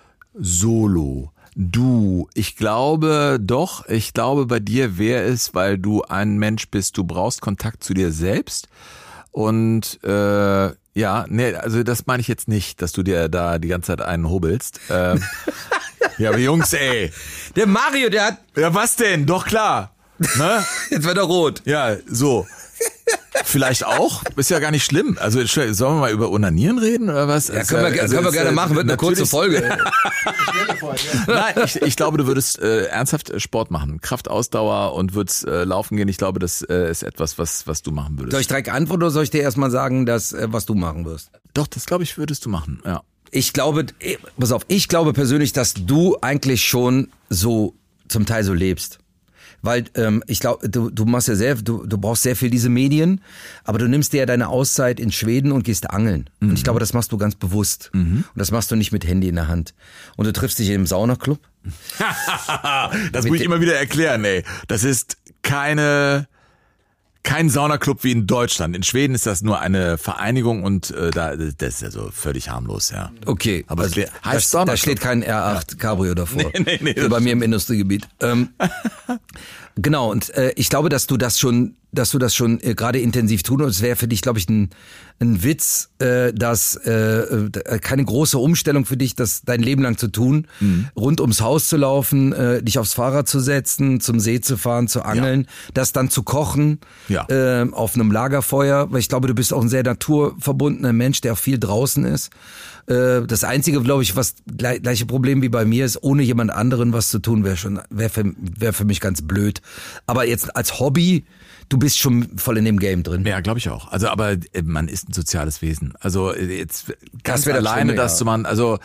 [SPEAKER 2] Ich glaube, bei dir wäre es, weil du ein Mensch bist, du brauchst Kontakt zu dir selbst und also das meine ich jetzt nicht, dass du dir da die ganze Zeit einen hobelst. Ja, aber Jungs, ey.
[SPEAKER 1] Der Mario, der hat...
[SPEAKER 2] Ja, was denn? Doch klar. Ne?
[SPEAKER 1] Jetzt wird er rot.
[SPEAKER 2] Ja, so. Vielleicht auch. Ist ja gar nicht schlimm. Also sollen wir mal über Onanieren reden oder was?
[SPEAKER 1] Ja, können wir gerne machen. Wird eine kurze Folge.
[SPEAKER 2] Nein, ich glaube, du würdest ernsthaft Sport machen. Kraftausdauer und würdest laufen gehen. Ich glaube, das ist etwas, was du machen würdest.
[SPEAKER 1] Soll ich direkt antworten oder soll ich dir erstmal sagen, was du machen wirst?
[SPEAKER 2] Doch, das glaube ich, würdest du machen, ja.
[SPEAKER 1] Ich glaube persönlich, dass du eigentlich schon so zum Teil so lebst. Weil ich glaube, du machst ja du brauchst sehr viel diese Medien, aber du nimmst dir ja deine Auszeit in Schweden und gehst angeln. Und ich glaube, das machst du ganz bewusst. Und das machst du nicht mit Handy in der Hand. Und du triffst dich im Saunaclub.
[SPEAKER 2] Das muss ich immer wieder erklären, ey. Das ist kein Saunaclub wie in Deutschland. In Schweden ist das nur eine Vereinigung und das ist ja so völlig harmlos, ja.
[SPEAKER 1] Okay,
[SPEAKER 2] aber
[SPEAKER 1] da steht kein R8 Cabrio davor. Nee. Bei mir im Industriegebiet. Genau, und ich glaube, dass du das schon gerade intensiv tun, und es wäre für dich, glaube ich, ein Witz, dass keine große Umstellung für dich, das dein Leben lang zu tun, rund ums Haus zu laufen, dich aufs Fahrrad zu setzen, zum See zu fahren, zu angeln, das dann zu kochen, auf einem Lagerfeuer, weil ich glaube, du bist auch ein sehr naturverbundener Mensch, der auch viel draußen ist. Das Einzige, glaube ich, was gleiche Problem wie bei mir ist, ohne jemand anderen was zu tun, wäre für mich ganz blöd. Aber jetzt als Hobby, du bist schon voll in dem Game drin.
[SPEAKER 2] Ja, glaube ich auch. Also, aber man ist ein soziales Wesen. Also jetzt ganz
[SPEAKER 1] das
[SPEAKER 2] alleine
[SPEAKER 1] Schlimme,
[SPEAKER 2] das zu machen. Also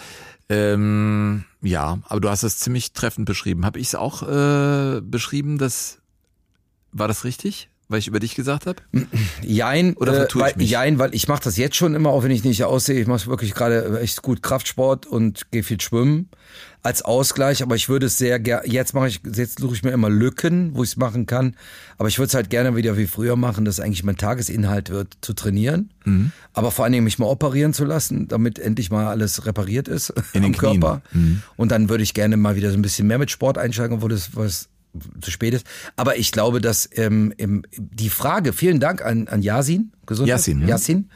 [SPEAKER 2] ja, aber du hast das ziemlich treffend beschrieben. Habe ich es auch beschrieben? War das richtig, weil ich über dich gesagt habe?
[SPEAKER 1] Jein,
[SPEAKER 2] Oder vertue ich mich?
[SPEAKER 1] Weil ich mache das jetzt schon immer, auch wenn ich nicht aussehe. Ich mache wirklich gerade echt gut Kraftsport und gehe viel schwimmen als Ausgleich. Aber ich würde es sehr gerne, jetzt suche ich mir immer Lücken, wo ich es machen kann. Aber ich würde es halt gerne wieder wie früher machen, dass eigentlich mein Tagesinhalt wird, zu trainieren. Aber vor allen Dingen mich mal operieren zu lassen, damit endlich mal alles repariert ist am Körper. Und dann würde ich gerne mal wieder so ein bisschen mehr mit Sport einsteigen, obwohl das was zu spät ist. Aber ich glaube, dass die Frage, vielen Dank an Yasin, Gesundheit, Yasin,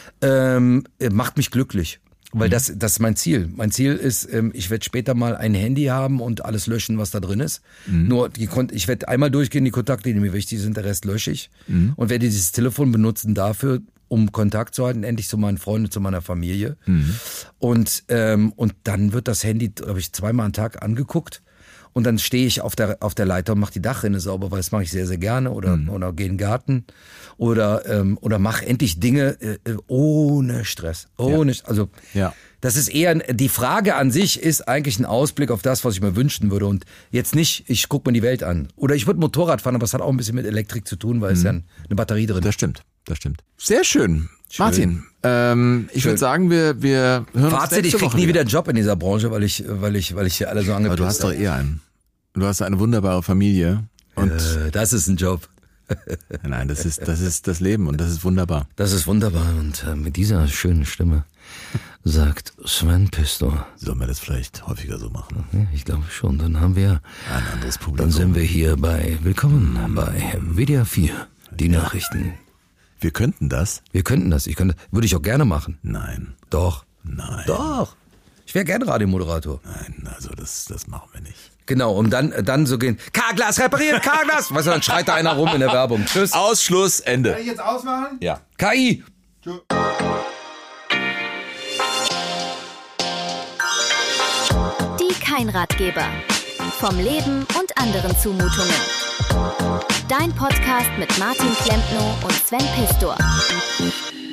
[SPEAKER 1] macht mich glücklich. Weil das ist mein Ziel. Mein Ziel ist, ich werde später mal ein Handy haben und alles löschen, was da drin ist. Nur ich werde einmal durchgehen, die Kontakte, die mir wichtig sind, der Rest lösche ich. Und werde dieses Telefon benutzen dafür, um Kontakt zu halten, endlich zu meinen Freunden, zu meiner Familie. Und dann wird das Handy, glaube ich, 2-mal am Tag angeguckt. Und dann stehe ich auf der Leiter und mache die Dachrinne sauber, weil das mache ich sehr, sehr gerne. Oder gehe in den Garten. Oder mache endlich Dinge ohne Stress. Das ist eher, die Frage an sich ist eigentlich ein Ausblick auf das, was ich mir wünschen würde. Und jetzt nicht, ich gucke mir die Welt an. Oder ich würde Motorrad fahren, aber es hat auch ein bisschen mit Elektrik zu tun, weil es ja eine Batterie drin ist.
[SPEAKER 2] Das stimmt. Sehr schön. Martin, ich würde sagen, wir hören uns
[SPEAKER 1] Fazit, ich krieg nie wieder einen Job in dieser Branche, weil ich hier alle so angepisst habe.
[SPEAKER 2] Aber du hast doch eher einen. Du hast eine wunderbare Familie. Und
[SPEAKER 1] das ist ein Job.
[SPEAKER 2] Nein, das ist das Leben und das ist wunderbar.
[SPEAKER 1] Das ist wunderbar und mit dieser schönen Stimme sagt Sven Pistor.
[SPEAKER 2] Sollen wir das vielleicht häufiger so machen?
[SPEAKER 1] Ja, ich glaube schon. Dann haben wir
[SPEAKER 2] ein anderes Publikum.
[SPEAKER 1] Dann sind wir hier willkommen bei WDR 4, die Nachrichten.
[SPEAKER 2] Wir könnten das.
[SPEAKER 1] Würde ich auch gerne machen.
[SPEAKER 2] Nein.
[SPEAKER 1] Doch.
[SPEAKER 2] Nein.
[SPEAKER 1] Doch. Ich wäre gerne Radiomoderator.
[SPEAKER 2] Nein, also das machen wir nicht.
[SPEAKER 1] Genau, und dann so gehen, K-Glas repariert, K-Glas. Weißt du, dann schreit da einer rum in der Werbung. Tschüss.
[SPEAKER 2] Ausschluss, Ende.
[SPEAKER 4] Kann ich jetzt ausmachen?
[SPEAKER 2] Ja.
[SPEAKER 1] KI.
[SPEAKER 4] Tschüss.
[SPEAKER 3] Die Kein-Ratgeber. Vom Leben und anderen Zumutungen. Dein Podcast mit Martin Klempno und Sven Pistor.